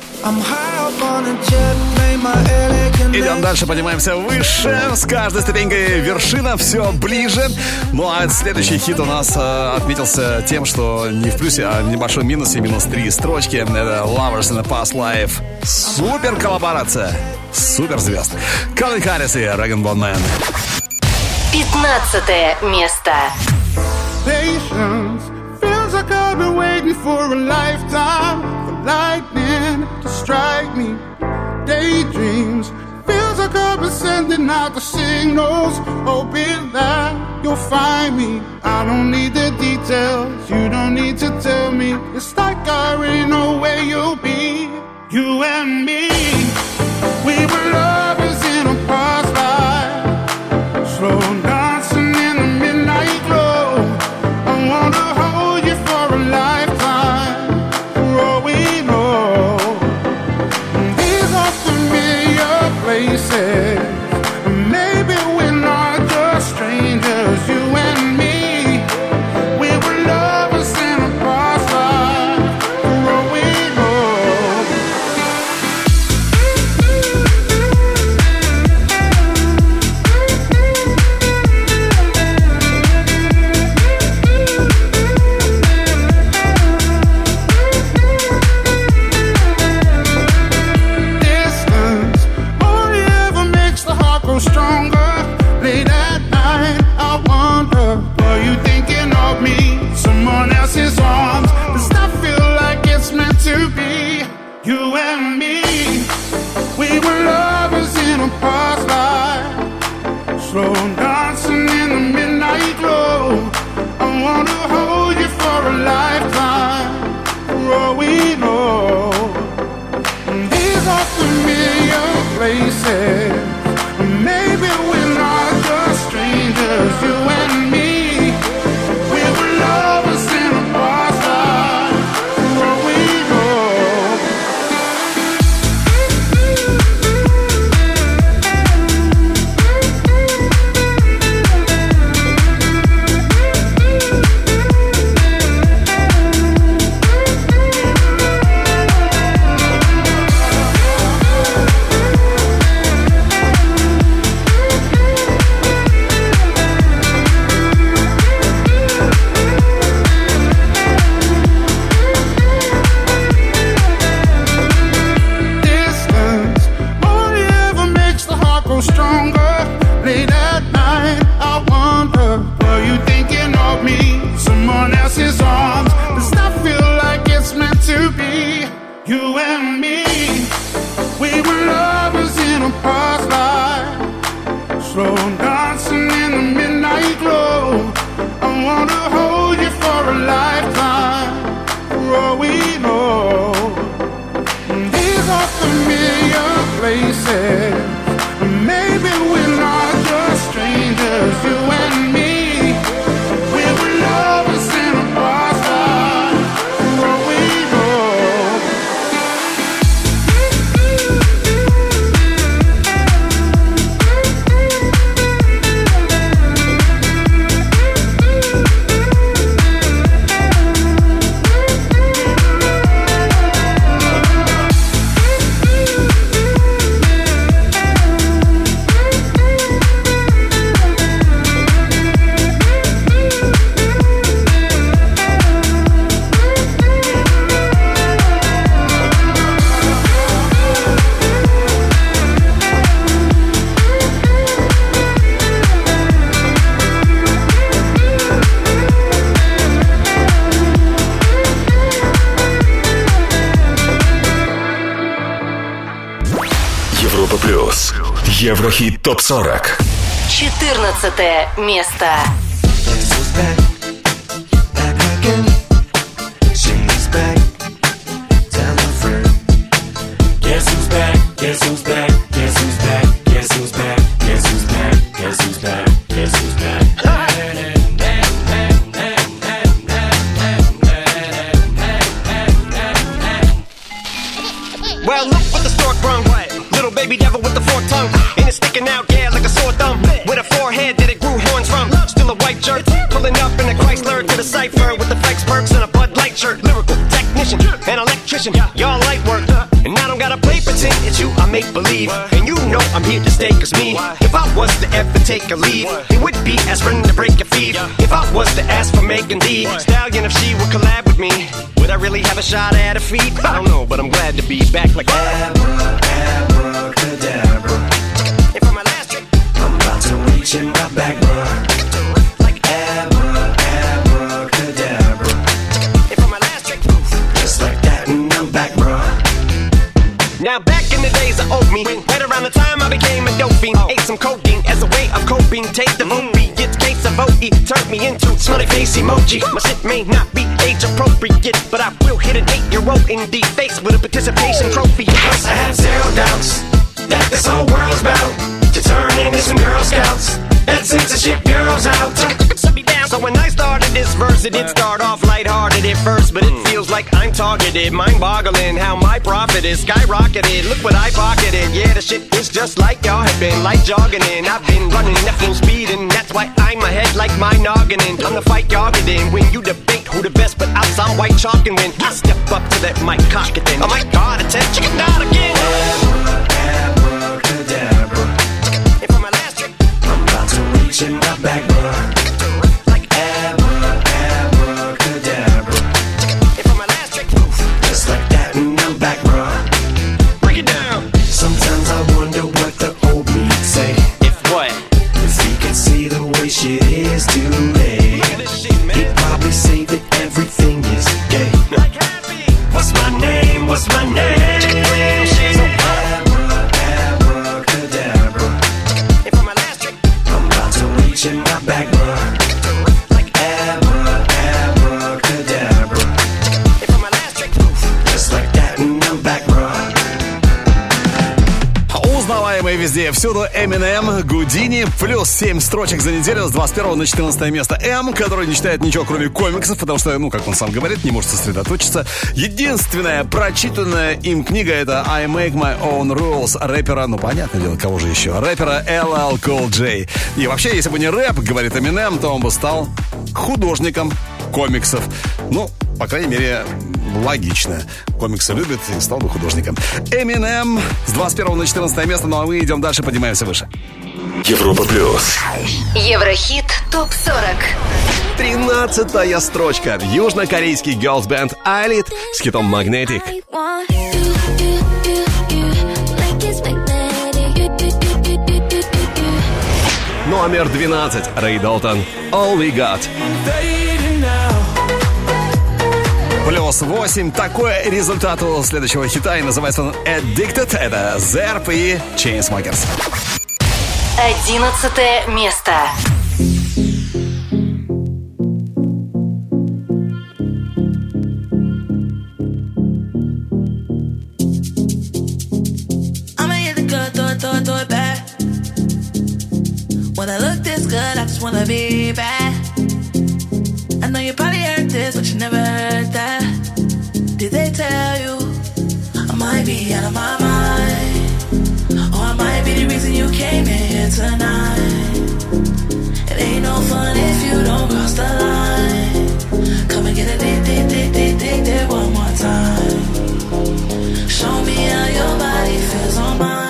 Идем дальше, поднимаемся выше. С каждой ступенькой вершина все ближе. Ну а следующий хит у нас э, отметился тем, что не в плюсе, а в небольшом минусе. Минус три строчки. Это Lovers in a Past Life. Супер коллаборация. Супер звезд. Калвин Харрис и Рэган Бон Мэн. пятнадцатое место. Patience feels like I've been waiting for a lifetime for lightning to strike me. Daydreams feels like I've been sending out the signals, hoping that you'll find me. I don't need the details, you don't need to tell me. It's like I already know where you'll be. You and me, we were lovers in a past life, slow dancing in the midnight glow. I wanna hold you for a lifetime, for all we know. These are familiar places, maybe we're not just strangers. You and me, we were lovers in a past life, for all we know. Distance only ever makes the heart grow stronger. Late at night, I wonder, are you thinking of me? Someone else's arms, does that feel like it's meant to be? You and me, we were lovers in a past life, slow dancing in the midnight. midnight glow. I wanna hold you for a lifetime, for all we know. These are familiar places. Maybe we're not just strangers, you and me. We were lovers in a past life, for all we know. Stronger late at night. I wonder, were you thinking of me? Someone else's arms. Does that feel like it's meant to be? You and me, we were lovers in a past life, slow dancing in the midnight glow. I wanna hold you for a lifetime, for all we know. These are familiar places. Maybe we're not just strangers, you and me. We were lovers in a past life, for all we know. Европа плюс. Еврохит топ сорок. четырнадцатое место. Well, look what the stork brung. Little baby devil with the forked tongue. And it's sticking out, yeah, like a sore thumb. With a forehead that it grew horns from. Still a white jerk. Pulling up in a Chrysler to the cipher with the flex perks and a Bud Light shirt. Lyrical technician, an electrician. Y'all light work. And I don't gotta play pretend. It's you I make believe. And you know I'm here to stay, cause me, if I was to ever take a leave, it would be aspirin to break a fever. If I was to ask for Megan D Stallion, if she would collab with me, would I really have a shot at her feet? I don't know, but I'm glad to be back like Abra, Abracadabra. And for my last trick, I'm about to reach in my back, bruh. Like Abra, Abracadabra. And for my last trick, just like that, and I'm back, bruh. Now back in the days of old me, right around the time I became a dope fiend, ate some codeine as a way of coping. Take the opiates, case of O E, turned me into smiley face emoji. My shit may not be age appropriate, but I will hit an eight-year-old in the face with a participation trophy. Plus I have zero doubts that this whole world's bound to turn into some Girl Scouts that censorship girls out. So when I started this verse, it did start off lighthearted at first, but it feels like I'm targeted. Mind-boggling how my profit is skyrocketed. Look what I pocketed. Yeah, the shit is just like y'all have been, like jogging in. I've been running at full speed, and that's why I'm ahead like my noggin in. I'm the fight y'all get in when you debate who the best, but I'm some white chalk, and when I step up to that mic, cock it then. Oh my God, attention, chicken out again. Abracadabra. And for my last trick, I'm about to reach in my back, bruh. Shit is too late. He'd probably say that everything is gay. What's my name? What's my name? So Abra, Abracadabra. And for my last trick, I'm about to reach switch in my back, bruh. Like Abra, abracadabra. Just like that, and I'm back, bruh. Узнаваемые везде и всюду Eminem, Гудини, плюс семь строчек за неделю с двадцать первого на четырнадцатое место. М, который не читает ничего, кроме комиксов, потому что, ну, как он сам говорит, не может сосредоточиться. Единственная прочитанная им книга — это I Make My Own Rules рэпера, ну, понятное дело, кого же еще, рэпера эл эл Cool J. И вообще, если бы не рэп, говорит Eminem, то он бы стал художником комиксов. Ну, по крайней мере, логично. Комиксы любит и стал бы художником. Eminem с двадцать первого на четырнадцатое место, ну а мы идем дальше, поднимаемся выше. Европа плюс. Еврохит топ сорок. Тринадцатая строчка. Южнокорейский girls band Айлит с хитом Magnetic. Номер двенадцать. Рэй Долтон. All We Got. Плюс восемь. Такой результат у следующего хита, и называется он Addicted. Это Зерп и Chainsmokers. Одиннадцатое место. I'ma hit the club, throw it, throw it, throw it back. When I look this good, I just wanna be bad. I know you probably heard this, but you never heard that. Did they tell you I might be out of my mind? Or I might be the reason you came in here tonight. It ain't no fun if you don't cross the line. Come and get a dick, dick, dick, dick, dick, dick one more time. Show me how your body feels on mine.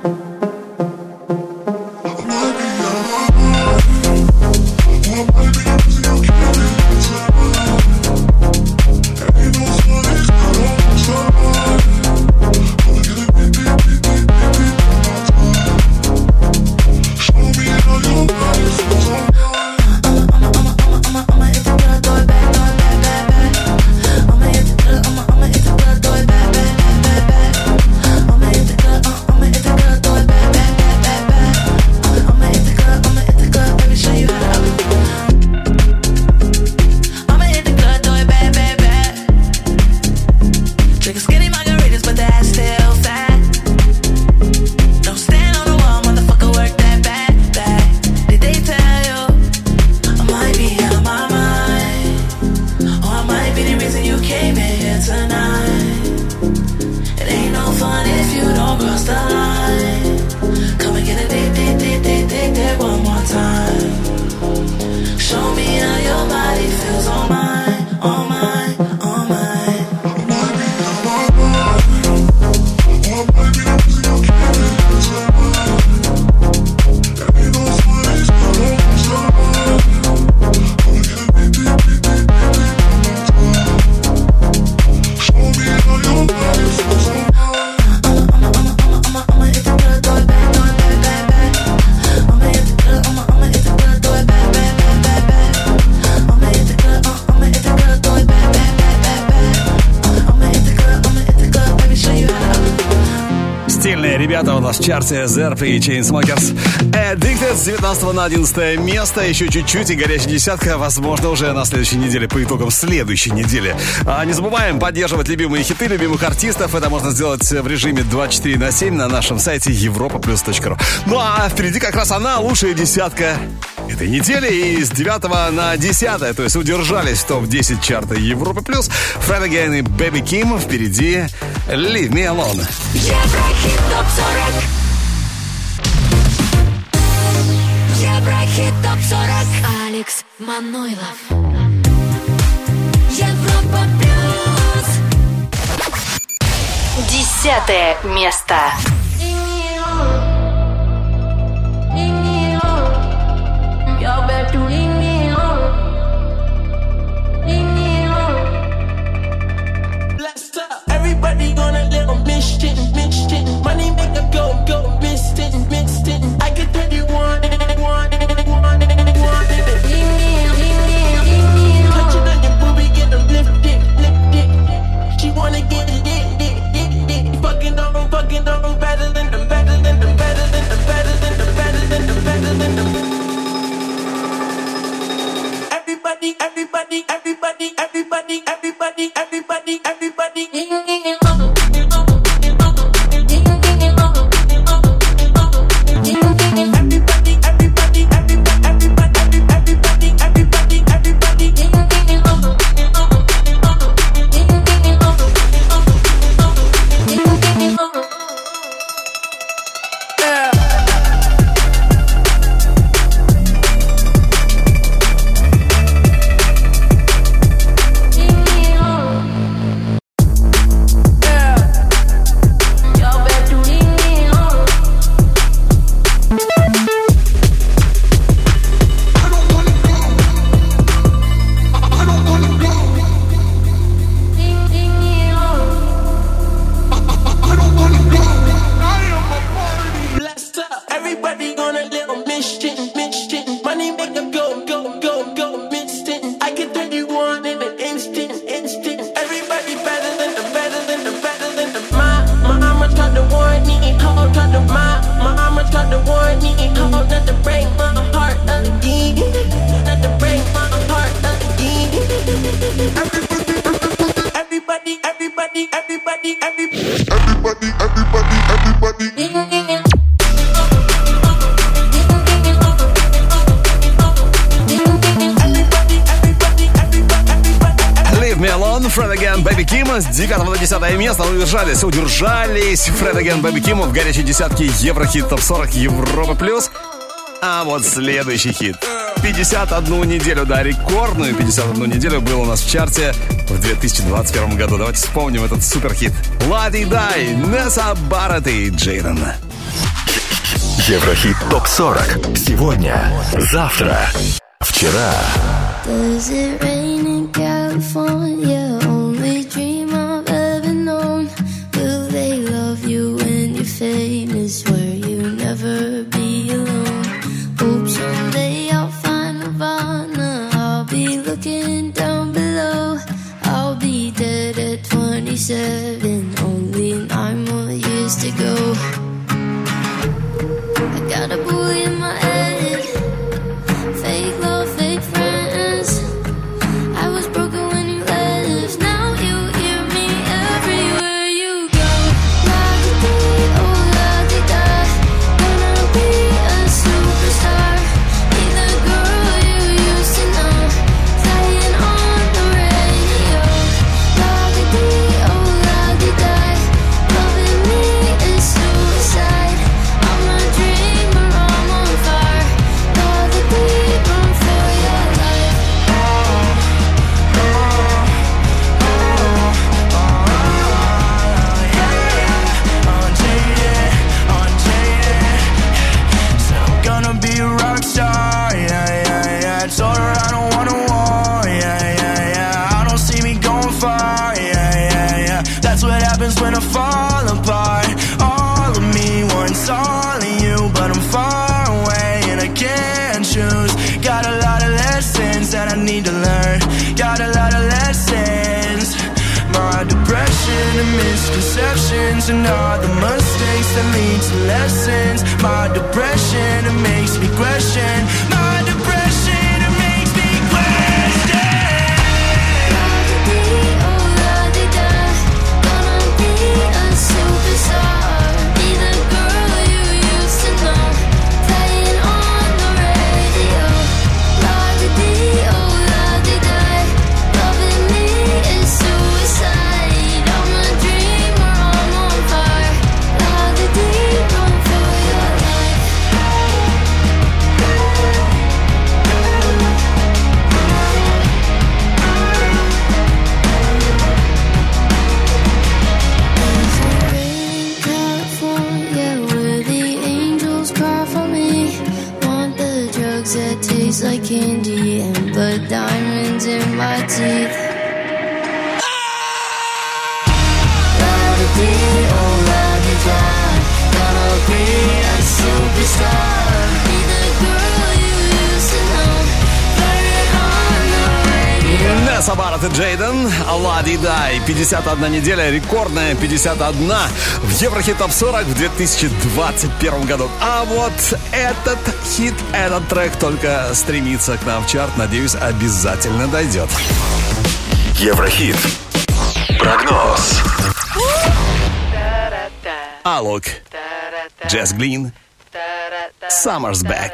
Ребята у нас в чарте Зерп и Chainsmokers. Addicted с девятнадцатого на одиннадцатое место. Еще чуть-чуть и горячая десятка, возможно, уже на следующей неделе, по итогам следующей недели. А не забываем поддерживать любимые хиты, любимых артистов. Это можно сделать в режиме двадцать четыре на семь на нашем сайте европа плюс точка ру. Ну а впереди как раз она, лучшая десятка этой недели. И с девятого на десятое, то есть удержались в топ десять чарта Европы плюс. Fred Again и Baby Kim. Впереди Leave Me Alone. Еврохит топ сорок. Еврохит топ сорок. Алекс Манойлов. Европа плюс. Десятое место. Everybody gonna little missed it, missed it. Money make a go, go, missed it, missed it. I get that you want it, want it, want it, want it. Touching on your booby, get them lifted, lifted. She wanna get it, it, it, it, it. Fucking on, fucking on, better. everybody, everybody, everybody, everybody, everybody, everybody, everybody. С девятого на десятое место удержались, удержались Фред Again, Baby Kim в горячей десятке Еврохит топ сорок Европа плюс. А вот следующий хит. пятьдесят одну неделю, да, рекордную пятьдесят одну неделю был у нас в чарте в две тысячи двадцать первом году. Давайте вспомним этот суперхит. Лади Дай, Несса Барретт и Джейден. Еврохит топ сорок. Сегодня, завтра, вчера. Does it rain in California? Only dream I've ever known. Will they love you when you're famous? Where you never be alone. Hope someday I'll find Nirvana. I'll be looking down below. I'll be dead at twenty-seven. Only nine more years to go. I got a bully in my head. Fake love, fake friends. I was broken when you left. Now you hear me everywhere you go. La-di-dee, oh la-di-da. Gonna be a superstar. Be the girl you used to know. Playing on the radio. La-di-dee, oh la-di-da. Loving me is suicide. I'm a dreamer, I'm on fire. La-di-dee, run for your life. Gonna be a rock star, yeah, yeah, yeah. Told her I don't want a war, yeah, yeah, yeah. I don't see me going far, yeah, yeah, yeah. That's what happens when I fall apart. All of me wants all of you, but I'm far away and I can't choose. Got a lot of lessons that I need to learn. Got a lot of lessons. My depression and misconceptions and all the mistakes that lead to lessons. My depression, it makes me question. My depression, it makes me question. La-di-dee, oh la-di-da. Gonna be a superstar. Be the girl you used to know. Playing on the radio. La-di-dee, oh la-di-da. Loving me is suicide. I'm a dreamer, I'm on fire. La-di-dee, run for your life. California, where the angels cry for me. Want the drugs that taste like candy and put diamonds in my teeth. La-di-dee, oh la-di-da. Gonna be a superstar. Be the girl you used to know. Play it on the radio. Тесса Барретт и Джейден, Лади Дай. пятьдесят одна неделя, рекордная пятьдесят одна в Еврохит Топ сорок в две тысячи двадцать первом году. А вот этот хит, этот трек только стремится к нам в чарт. Надеюсь, обязательно дойдет. Еврохит. Прогноз. Алок, Джесс Глин, Summer's Back.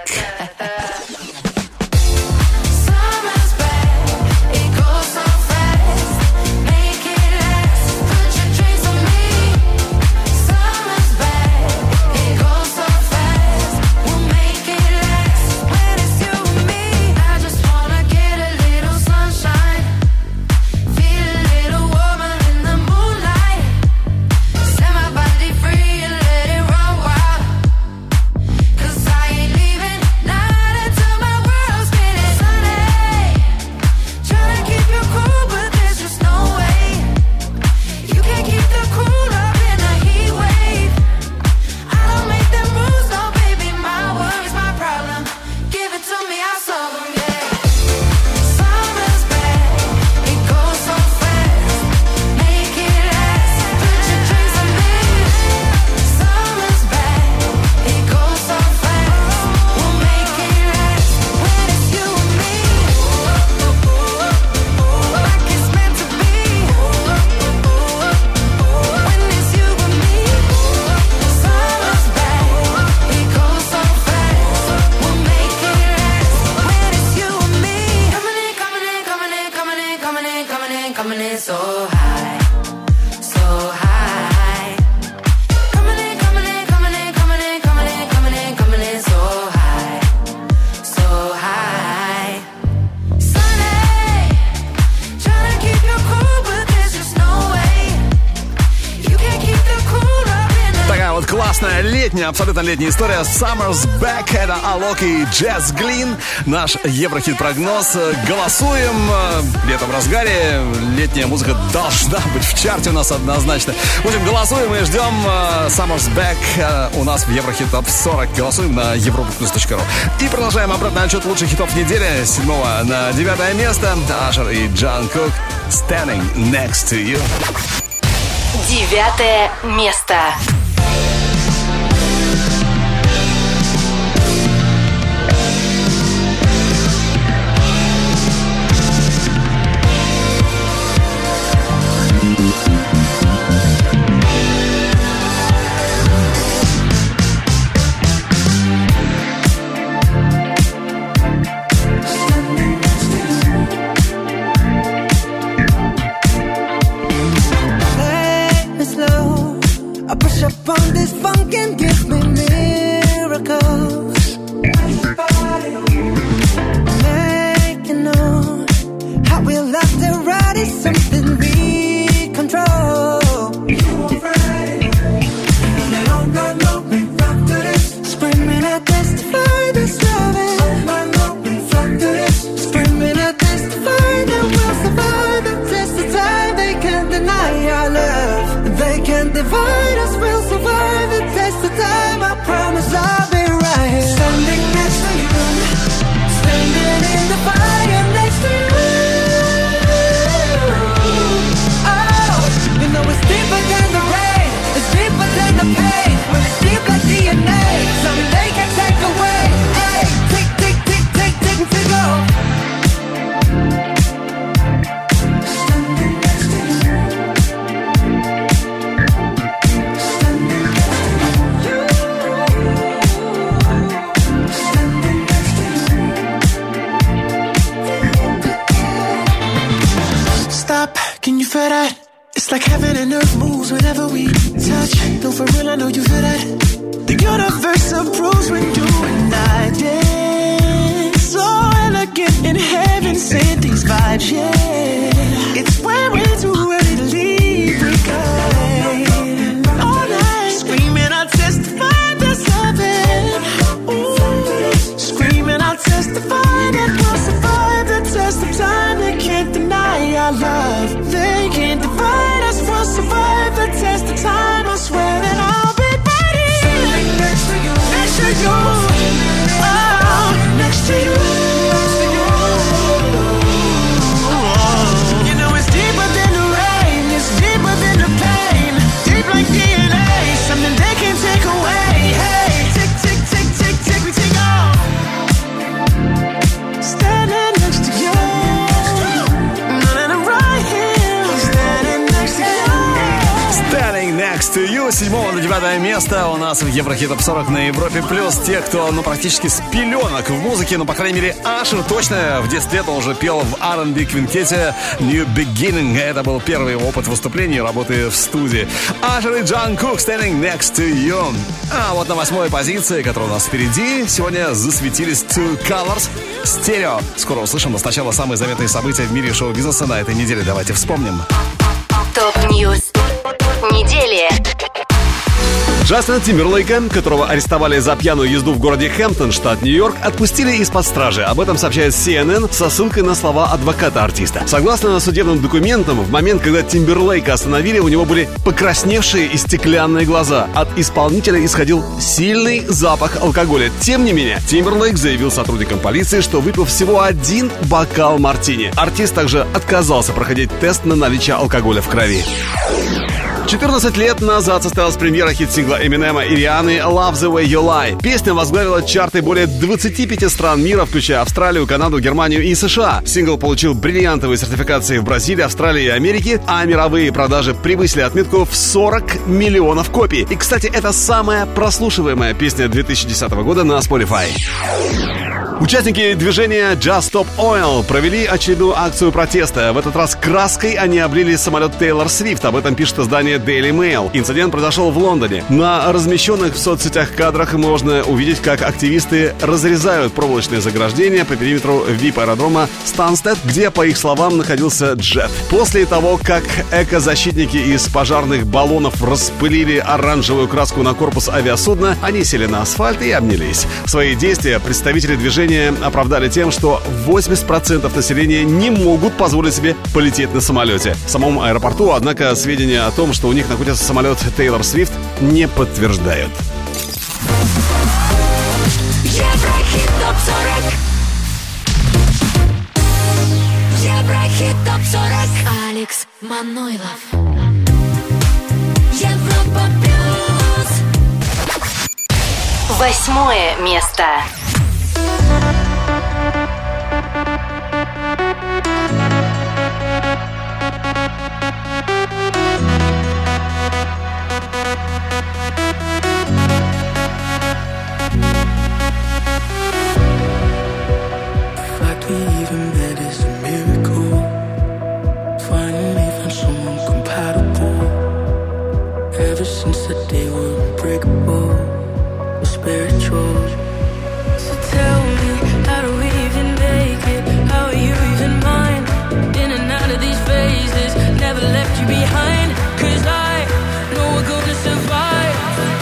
Абсолютно летняя история. Summer's Back. Это Алок и Джесс Глин. Наш Еврохит-прогноз. Голосуем. Лето в разгаре. Летняя музыка должна быть в чарте у нас однозначно. В общем, голосуем и ждем Summer's Back у нас в Еврохит Топ сорок. Голосуем на европа плюс точка ру. И продолжаем обратный отчет лучших хитов недели. С седьмого на девятое место. Ашер и Джан Кук. Standing Next to You. Девятое место. Oh, next to you. седьмого на девятое место у нас в Еврохит Топ сорок на Европе Плюс. Те, кто, ну, практически с пеленок в музыке, ну, по крайней мере, Ашер точно в десять лет он уже пел в ар энд би-квинтете New Beginning. Это был первый его опыт выступления и работы в студии. Ашер и Джан Кук Standing Next to You. А вот на восьмой позиции, которая у нас впереди, сегодня засветились Two Colors Stereo. Скоро услышим, но сначала самые заметные события в мире шоу-бизнеса на этой неделе. Давайте вспомним. Топ-ньюс недели. Джастина Тимберлейка, которого арестовали за пьяную езду в городе Хэмптон, штат Нью-Йорк, отпустили из-под стражи. Об этом сообщает си эн эн со ссылкой на слова адвоката артиста. Согласно судебным документам, в момент, когда Тимберлейка остановили, у него были покрасневшие и стеклянные глаза. От исполнителя исходил сильный запах алкоголя. Тем не менее, Тимберлейк заявил сотрудникам полиции, что выпил всего один бокал мартини. Артист также отказался проходить тест на наличие алкоголя в крови. четырнадцать лет назад состоялась премьера хит-сингла Эминема и Рианы «Love the Way You Lie». Песня возглавила чарты более двадцати пяти стран мира, включая Австралию, Канаду, Германию и США. Сингл получил бриллиантовые сертификации в Бразилии, Австралии и Америке, а мировые продажи превысили отметку в сорок миллионов копий. И, кстати, это самая прослушиваемая песня две тысячи десятого года на Spotify. Участники движения Just Stop Oil провели очередную акцию протеста. В этот раз краской они облили самолет Тейлор Свифт. Об этом пишет издание Daily Mail. Инцидент произошел в Лондоне. На размещенных в соцсетях кадрах можно увидеть, как активисты разрезают проволочные заграждения по периметру ви ай пи-аэродрома Станстед, где, по их словам, находился джет. После того, как экозащитники из пожарных баллонов распылили оранжевую краску на корпус авиасудна, они сели на асфальт и обнялись. Свои действия представители движения оправдали тем, что восемьдесят процентов населения не могут позволить себе полететь на самолете. В самом аэропорту, однако, сведения о том, что у них находится самолет Тейлор Свифт, не подтверждают. Еврохит топ сорок. Еврохит топ сорок. Алекс Манойлов. Европа плюс. Восьмое место. Since the day we're unbreakable, we're spiritual. So tell me, how do we even make it? How are you even mine? In and out of these phases, never left you behind. Cause I know we're gonna survive.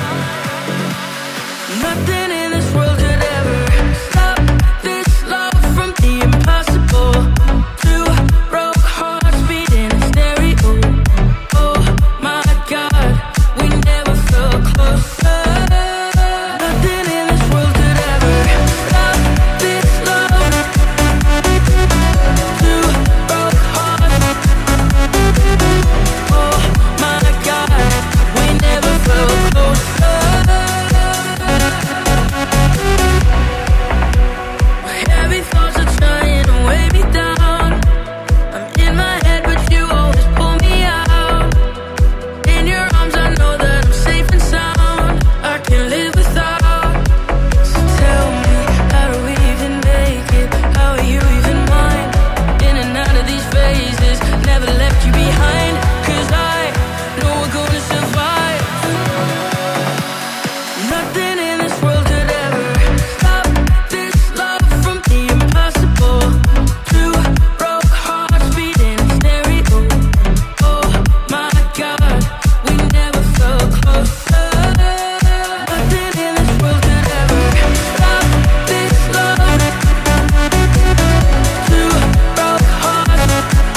Nothing in this world could ever stop this love from the impossible. Two broke hearts beating in stereo. Oh my God, we never felt closer. Nothing in this world could ever stop this love. Two broke hearts. Oh my God, we never felt closer. Heavy thoughts are trying to weigh me down. I'm in my head, but you always pull me out. In your arms, I know that I'm safe and sound. I can't live without. So tell me, how do we even make it? How are you even mine? In and out of these phases, never left you behind. Cause I know we're gonna survive. Nothing in this world could ever stop this love from the impossible. Two broke hearts beating in stereo. Oh my God, we never felt closer. Nothing in this world could ever stop this love. Two broke hearts.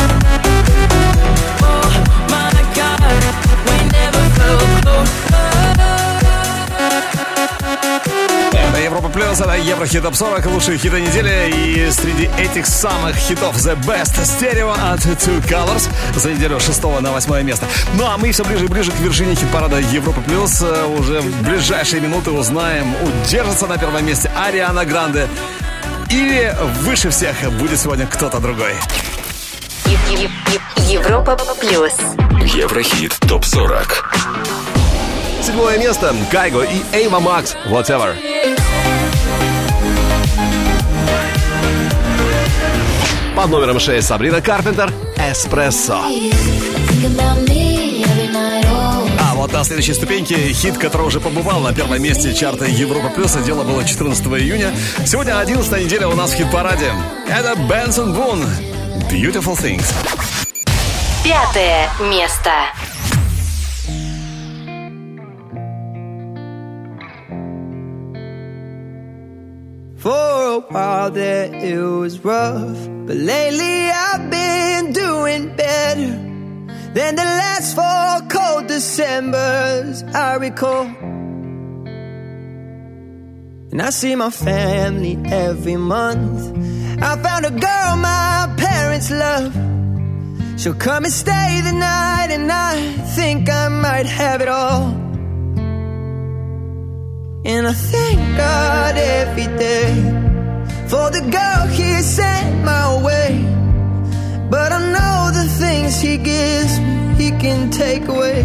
Oh my God, we never felt closer. Это Европа Плюс, это Еврохит Топ сорок, лучшие хиты недели. И среди этих самых хитов The Best Stereo от Two Colors за неделю шестого на восьмое место. Ну а мы все ближе и ближе к вершине хит-парада Европа Плюс. Уже в ближайшие минуты узнаем, удержится на первом месте Ариана Гранде или выше всех будет сегодня кто-то другой. Европа Плюс. Еврохит Топ сорок. седьмое место. Кайго и Эйва Макс. Whatever. Под номером шесть Сабрина Карпентер. Эспрессо. А вот на следующей ступеньке хит, который уже побывал на первом месте чарта Европа Плюс. Дело было четырнадцатого июня. Сегодня одиннадцатая неделя у нас в хит-параде. Это Бенсон Бун. Beautiful Things. Пятое место. For a while there it was rough, but lately I've been doing better than the last four cold Decembers I recall. And I see my family every month. I found a girl my parents love. She'll come and stay the night, and I think I might have it all. And I thank God every day for the girl He sent my way. But I know the things He gives me, He can take away.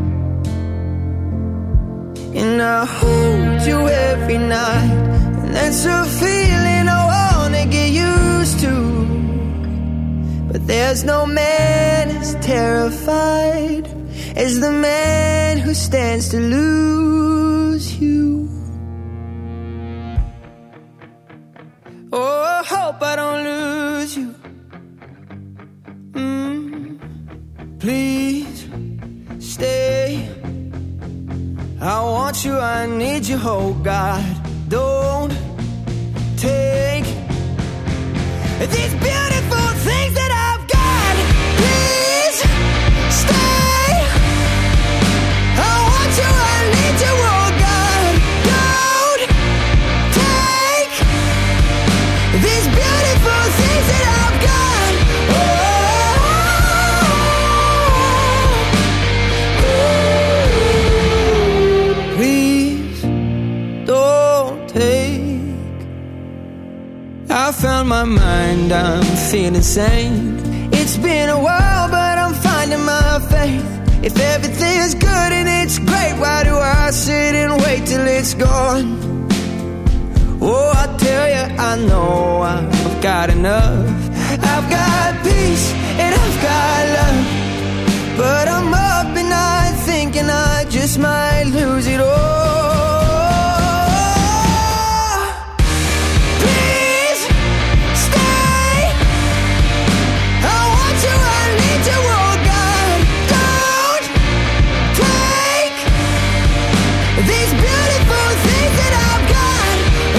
And I hold you every night, and that's a feeling I wanna get used to. But there's no man as terrified as the man who stands to lose you. Oh, I hope I don't lose you. Mm, please stay. I want you, I need you, oh God. Don't take these beautiful things that I've got. Please stay. I want you, I need you, oh God. Don't take these beautiful things that I've got. Oh, please don't take. I found my mind, I'm feeling sane. It's been a while, but I'm finding my faith. If everything's good and it's great, why do I sit and wait till it's gone? Oh, I tell you, I know I've got enough. I've got peace and I've got love, but I'm up at night thinking I just might lose it all. Please stay. I want you, I need you, oh God. Don't take these beautiful things that I've got.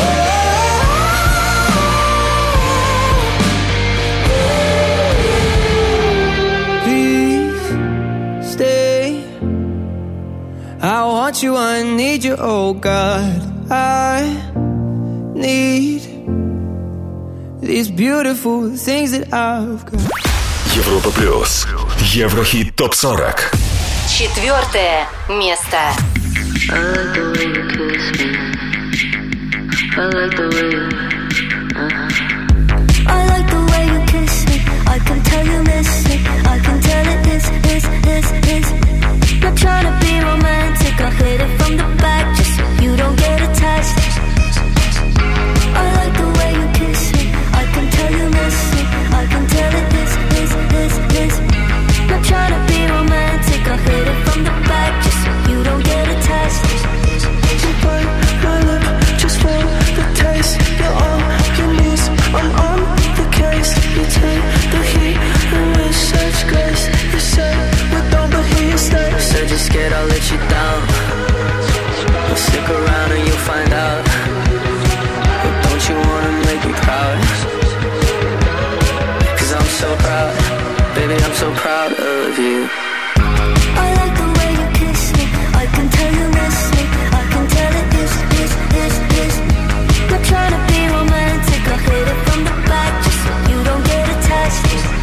Please stay. I want you, I need you, oh God. I need these beautiful things that I've got. Европа плюс. Еврохит топ сорок. Четвертое место. I like the way you kiss me. I like the way you, uh-huh. I like the way you kiss me. I can tell you miss me. I can tell it is, is, is, is. Not trying to be romantic. I'll hit it from the back just so you don't get attached. I like the way you kiss me. I can tell you miss me. I can tell it is, is, is, is. Not trying to be romantic. I'll hit it from the back just so you don't get attached. You bite my lip just for the taste. You're on your knees, I'm on the case. You take the heat and with such grace. You say we don't, but here you stay. Said you're scared I'll let you down. Well, stick around and you'll find out. But don't you wanna make me proud? Cause I'm so proud. Baby, I'm so proud of you. I like the way you kiss me. I can tell you miss me. I can tell it is, is, is, is. Not trying to be romantic. I'll hit it from the back just so you don't get attached.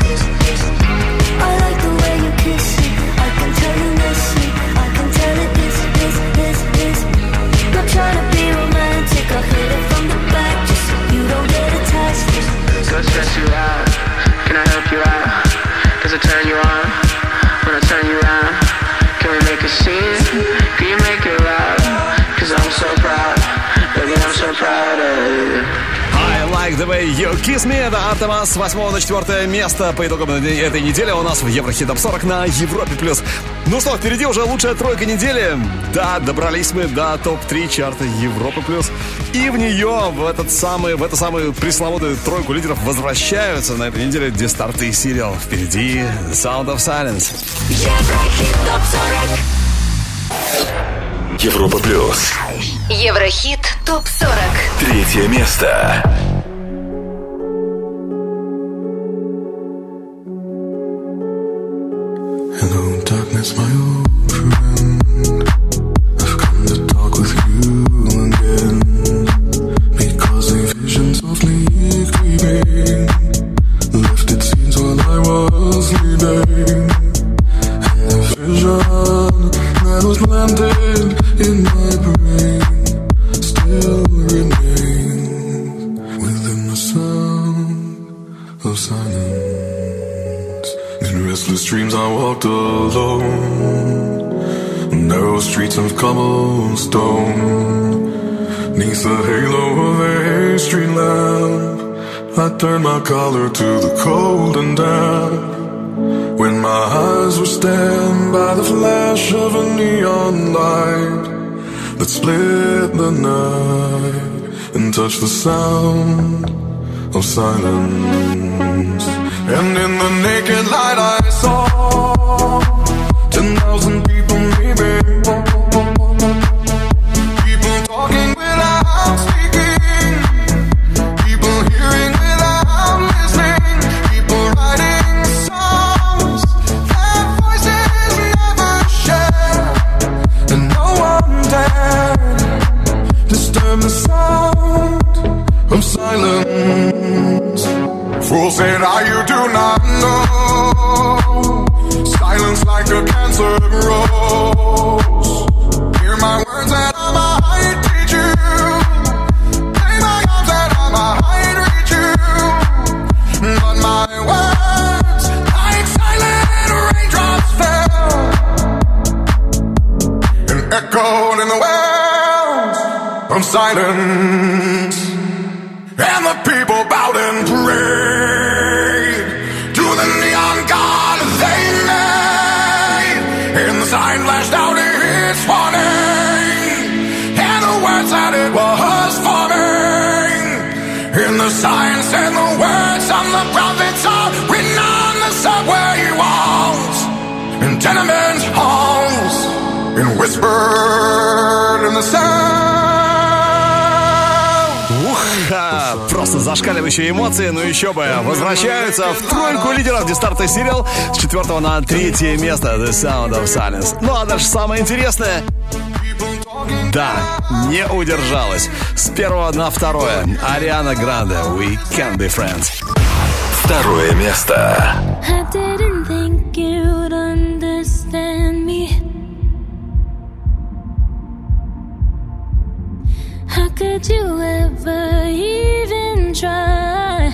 I like the way you kiss me. I can tell you miss me. I can tell it is, is, is, is. Not trying to be romantic. I'll hit it from the back just so you don't get attached. Go stress you out. Can I help you out? Does it turn you on when I You Kiss Me. Это Артема с восьмого на четвертое место по итогам этой недели у нас в Еврохит Топ сорок на Европе плюс. Ну что, впереди уже лучшая тройка недели. Да, добрались мы до топ три чарта Европы плюс. И в нее, в, этот самый, в эту самую пресловутую тройку лидеров возвращаются на этой неделе Дистарт и Сириал. Впереди The Sound of Silence. Еврохит Топ сорок. Европа плюс. Еврохит Топ сорок. Третье место. Hello, darkness, my old friend. I've come to talk with you again, because a vision softly creeping left its scenes while I was sleeping, and the vision that was planted in my brain still remains within the sound of silence. In restless dreams I walked alone, narrow streets of cobblestone, neath the halo of a street lamp, I turned my collar to the cold and damp. When my eyes were stabbed by the flash of a neon light that split the night and touched the sound of silence. And in the naked light I saw ten thousand people maybe, people talking without speaking, people hearing without listening, people writing songs that voices never share, and no one dared disturb the sound of silence. Fools said, ah, you do not know, silence like a cancer grows. Hear my words that I might teach you, play my arms that I might reach you, but my words like silent raindrops fell and echoed in the wells of silence. And the people bowed and prayed to the neon god they made. And the sign flashed out its warning, and the words that it was forming. And the sign said the words on the prophets are written on the subway walls and tenement halls, and whispered in the sound. Уха! Просто зашкаливающие эмоции, но еще бы. Возвращаются в тройку лидеров Дистарт и Сириал с четвертого на третье место The Sound of Silence. Ну а дальше самое интересное. Да, не удержалась. С первого на второе. Ариана Гранде, We Can Be Friends. Второе место. I didn't think you'd understand me. How could you ever even try?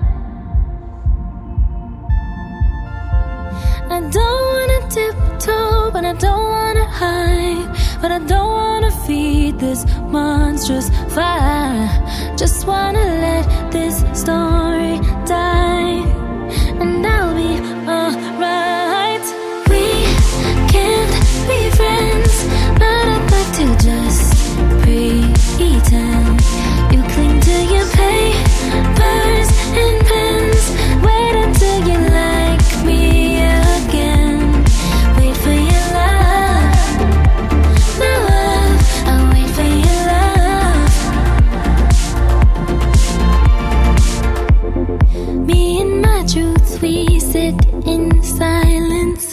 I don't wanna tiptoe, but I don't wanna hide, but I don't wanna feed this monstrous fire. Just wanna let this story die, and I'll be alright. We can't be friends, but I'd like to just pretend. You cling to your papers and pens. Wait until you like me again. Wait for your love, my love. I'll wait for your love. Me and my truth, we sit in silence.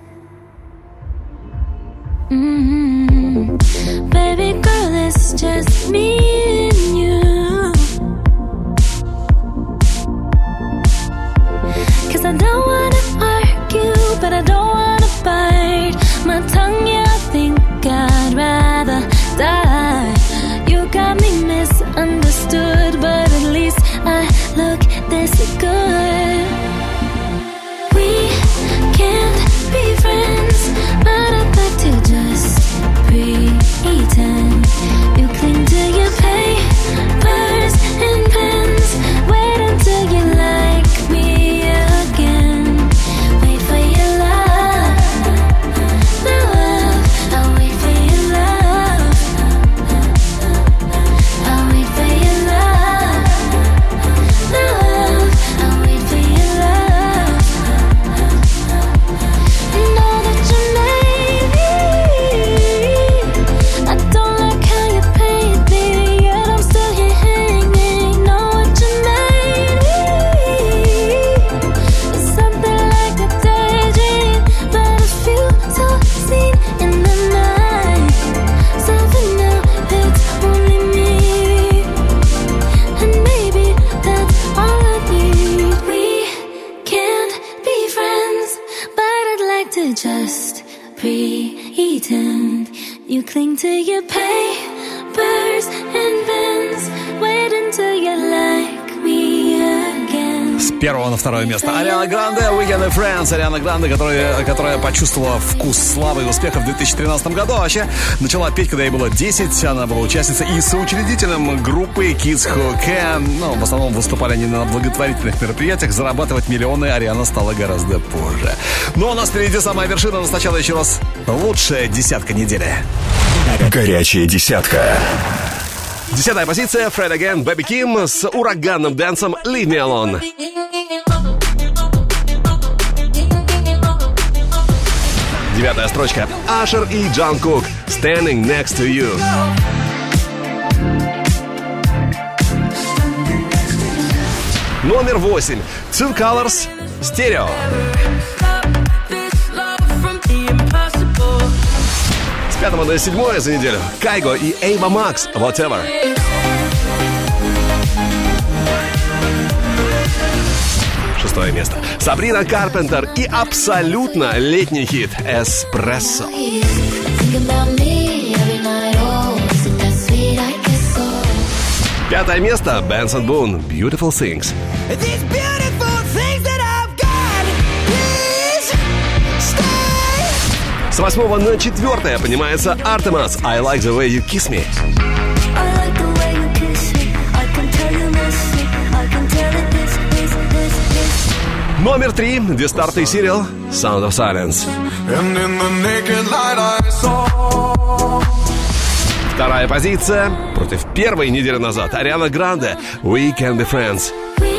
Mm-hmm. Baby girl, it's just me and you. 'Cause I don't wanna argue, but I don't wanna bite my tongue, yeah, I think I'd rather die. You got me misunderstood, but at least I look this good. We can't be friends, but I'd like to just pretend. You cling to your papers and pens. Wait You cling to your papers and pens. Wait until you like me again. С первого на второе место Ариана Гранде, Weekend and Friends. Ариана Гранде, которая, которая почувствовала вкус славы и успеха в две тысячи тринадцатом году. А вообще начала петь, когда ей было десять. Она была участницей и соучредителем группы Kids Who Can. Ну, в основном выступали они на благотворительных мероприятиях. Зарабатывать миллионы Ариана стала гораздо позже. Но у нас впереди самая вершина. Но сначала еще раз лучшая десятка недели. Горячая десятка. Десятая позиция. Fred Again, Baby Kim с ураганным дэнсом Leave Me Alone. Девятая строчка. Ашер и Джан Кук Standing Next to You. Номер восемь. Two Colors Stereo. С пятого на седьмое за неделю. Кайго и Эйва Макс Whatever. Шестое место. Сабрина Карпентер и абсолютно летний хит «Эспрессо». Пятое место. Бенсон Бун «Beautiful Things». С восьмого на четвертое поднимается Артемас «I like the way you kiss me». Номер три. Дестарт и Сирил «Sound of Silence». Вторая позиция. Против первой недели назад Ариана Гранде «We Can Be Friends».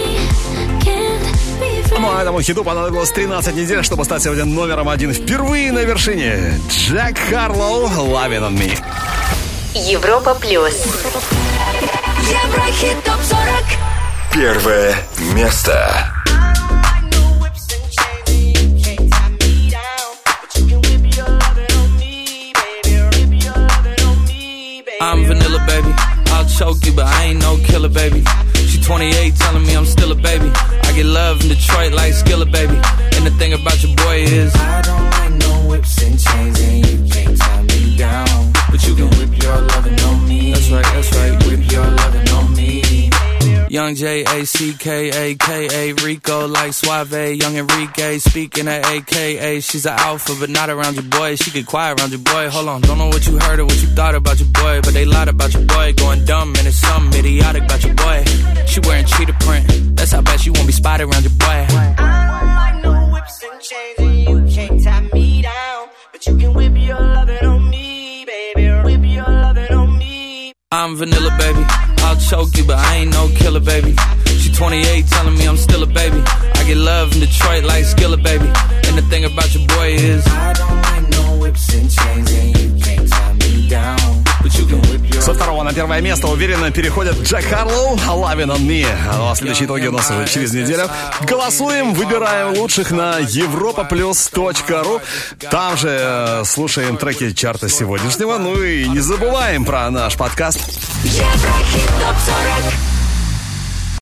Ну, а этому хиту понадобилось тринадцать недель, чтобы стать сегодня номером один впервые на вершине. Джек Харлоу «Lovin' on Me». Европа плюс. Еврохит топ сорок. Первое место. I'm vanilla, baby. I'll choke you, but I ain't no killer, baby. She twenty-eight, telling me I'm still a baby. I get love in Detroit like Skillet, baby. And the thing about your boy is I don't like no whips and chains, and you can't tie me down. But you can whip your lovin' on me. That's right, that's right. Whip your lovin' on me. Young J A C K A K A Rico like Suave. Young Enrique speaking at A K A. She's an alpha, but not around your boy. She get quiet around your boy. Hold on, don't know what you heard or what you thought about your boy, but they lied about your boy. Going dumb and it's something idiotic about your boy. She wearing cheetah print. That's how bad she won't be spotted around your boy. I don't like no whips and chains, and you can't tie me down. But you can whip your lovin' on me, baby. Whip your lovin' on me. I'm vanilla, baby. I'll choke you, but I ain't no killer, baby. She twenty-eight, telling me I'm still a baby. I get love in Detroit like Skillet, baby. And the thing about your boy is I don't like no whips and chains, and you can't tie me down. But you can whip your... Со второго на первое место уверенно переходят Джек Харлоу «Lovin' on Me». Ну а следующие итоги у нас уже через неделю. Голосуем, выбираем лучших на европа плюс точка ру. Там же э, слушаем треки чарта сегодняшнего. Ну и не забываем про наш подкаст. Еврохит топ сорок.